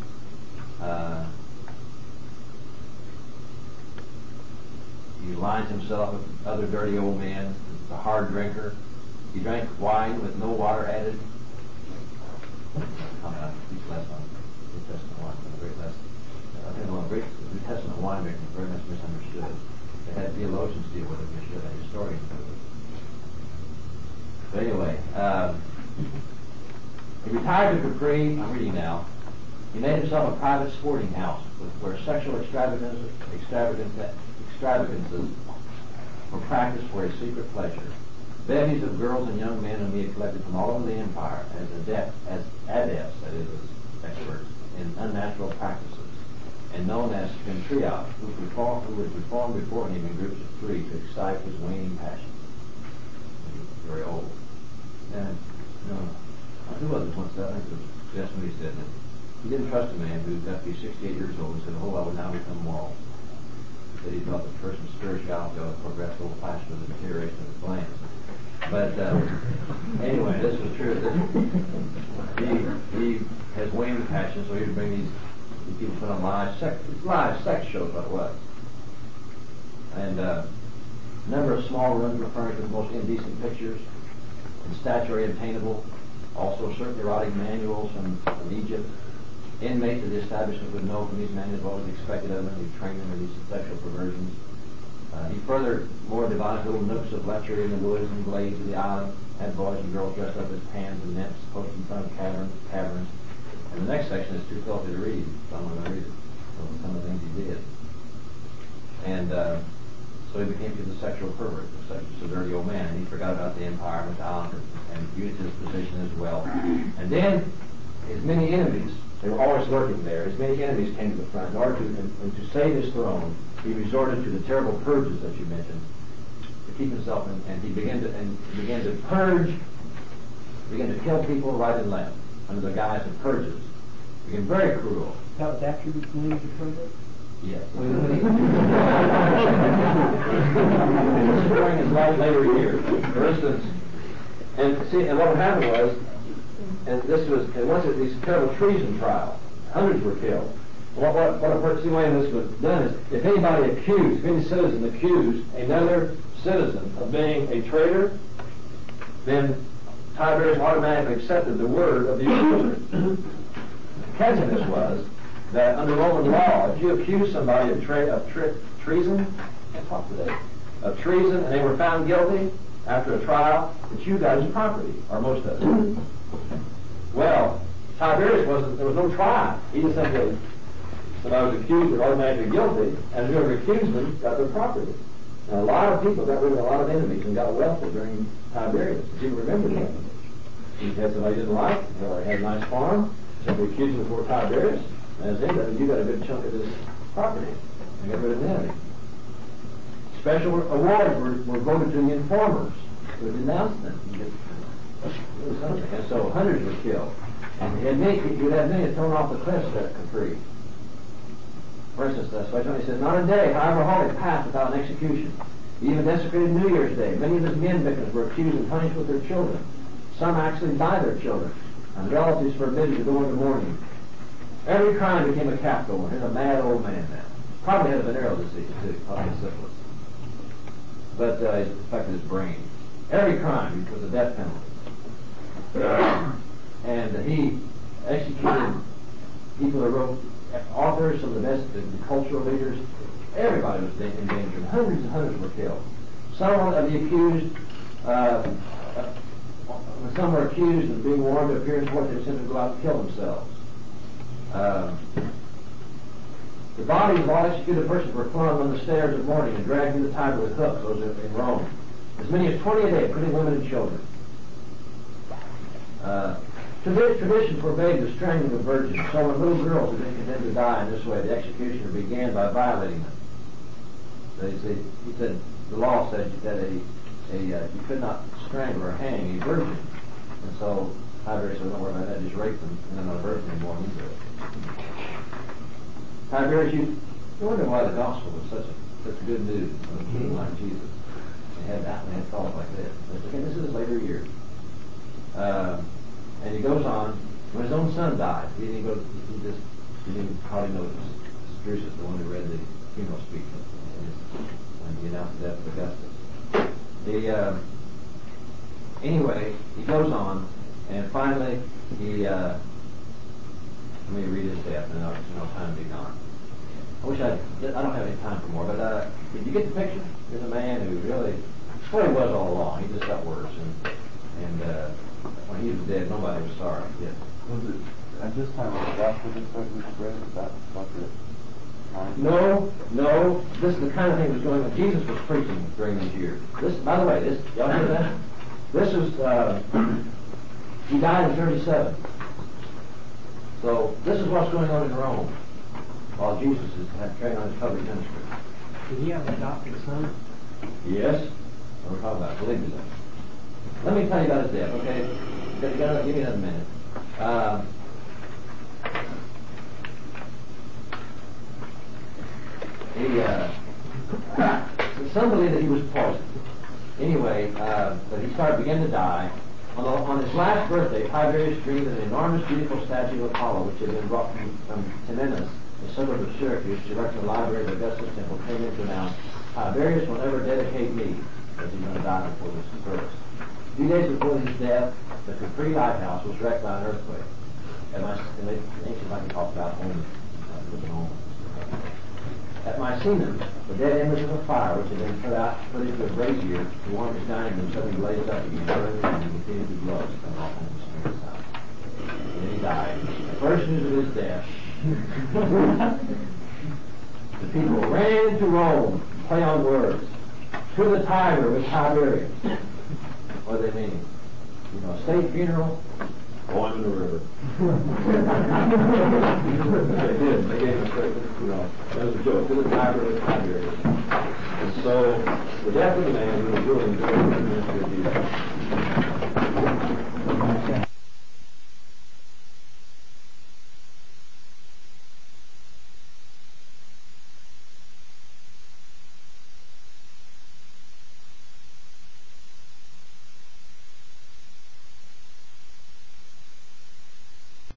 Speaker 1: lined himself with other dirty old men. He was a hard drinker. He drank wine with no water added. Teach less on New Testament wine, a great lesson. I think one of the great New Testament wine drinking is very much misunderstood. They had theologians deal with it, they should have historians deal with it. But anyway, he retired to Capri. I'm reading now. He made himself a private sporting house where sexual extravagances were practiced for his secret pleasure. Bevies of girls and young men whom he had collected from all over the empire as adepts, that is, as experts, in unnatural practices, and known as Pentriot, who would perform before him in groups of 3 to excite his waning passion. He was very old. And, who was it once said? I think it was Desmond said that he didn't trust a man who got to be 68 years old and said, "Oh, I would now become moral." He said he thought the person's spirituality ought to progress a little faster than the deterioration of his glands. But anyway, this was true. He has waning passion, so he would bring these people put on live sex shows, what it was. And a number of small rooms were furnished with most indecent pictures and statuary obtainable, also certain erotic manuals from Egypt. Inmates of the establishment would know from these manuals what was expected of them. He trained them in these sexual perversions. He furthermore devised little nooks of lechery in the woods and glades of the island, had boys and girls dressed up as pans and nymphs posted in front of caverns. And the next section is too filthy to read, so I'm not going to read it. Those are some of the things he did. And So he was a sexual pervert, just a dirty old man, and he forgot about the empire and went down and used his position as well. And then his many enemies, they were always lurking there, his many enemies came to the front. In order to save his throne, he resorted to the terrible purges that you mentioned to keep himself, and he began to purge, began to kill people right and left under the guise of purges. He became very cruel.
Speaker 2: That was after the news of pervert?
Speaker 1: Yes. This is during his later years. For instance, and what happened was, once at these terrible treason trials, hundreds were killed. What the way this was done is, if any citizen accused another citizen of being a traitor, then Tiberius automatically accepted the word of the accuser. The catch in this was that under Roman law, if you accuse somebody of treason, of treason, and they were found guilty after a trial, that you got his property, or most of it. Well, Tiberius there was no trial. He just simply, somebody was accused or automatically guilty, and whoever accused them got their property. Now, a lot of people got rid of a lot of enemies and got wealthy during Tiberius. If you remember that. He had somebody he didn't like, or had a nice farm, simply accused him before Tiberius, and then you got a good chunk of this property, and got rid of the enemy. Special awards were voted to the informers who denounced them. And so hundreds were killed. And you'd have many thrown off the cliffs at Capri. For instance, he says, not a day, however holy, passed without an execution. He even desecrated New Year's Day. Many of his men victims were accused and punished with their children. Some actually by their children, and relatives forbidden to go into mourning. Every crime became a capital one. Here's a mad old man now. Probably had a venereal disease, too, probably syphilis. But it affected his brain. Every crime was a death penalty. And he executed people that wrote, authors, some of the best, the cultural leaders. Everybody was in danger. Hundreds and hundreds were killed. Some of the accused, some were accused of being warned to appear in court, they simply go out and kill themselves. The bodies of all executed persons were flung on the stairs of mourning and dragged through the Tiber with hooks, those in Rome. As many as 20 a day, including women and children. Tradition forbade the strangling of virgins, so when little girls had been condemned to die in this way, the executioner began by violating them. He said, the law said that you could not strangle or hang a virgin. And so Tiberius said, don't worry about that, just rape them, and they're not a virgin anymore, and do it. Tiberius, you wonder why the gospel was such good news of a king like Jesus. They had thoughts like this. But again, this is his later years. And he goes on, when his own son died, he didn't even hardly notice. Drusus, the one who read the funeral speech when he announced the death of Augustus. Anyway, he goes on, and finally, let me read his death, and there's no time to be gone. I don't have any time for more, but did you get the picture? There's a man who really, that's what he was all along. He just got worse, and when he was dead, nobody was sorry. Yes.
Speaker 6: Was it at this time was the gospel just starting to spread? Is that like it?
Speaker 1: No. This is the kind of thing that was going on. Jesus was preaching during these years. By the way, y'all hear that? This is, he died in 37. So this is what's going on in Rome while Jesus is carrying on his public ministry.
Speaker 2: Did he have an adopted son?
Speaker 1: Yes. We're talking about it. Believe me that. Let me tell you about his death, okay? Give me another minute. Some believe that he was poisoned. Anyway, but he began to die. On his last birthday, Tiberius dreamed an enormous, beautiful statue of Apollo, which had been brought from Temenus, the suburb of Syracuse, to erect in the library of Augustus Temple, came in to announce, Tiberius will never dedicate me, because he's going to die before this service. A few days before his death, the Capri Lighthouse was wrecked by an earthquake. And the ancient Latin talks about home. At Misenum, the dead embers of a fire which had been put into a brazier to warm his dining room suddenly blazed up again, burning and continued to blood coming off in his fingers out. And then he died. The first news of his death, the people ran to Rome, play on words. to the Tiber with Tiberius. What do they mean? You know, state funeral, throw him in the river. They did. They gave him a straight, you know, that was a joke. To the Tiber with Tiberius. And so, the death of the man who was ruling during the ministry of Jesus.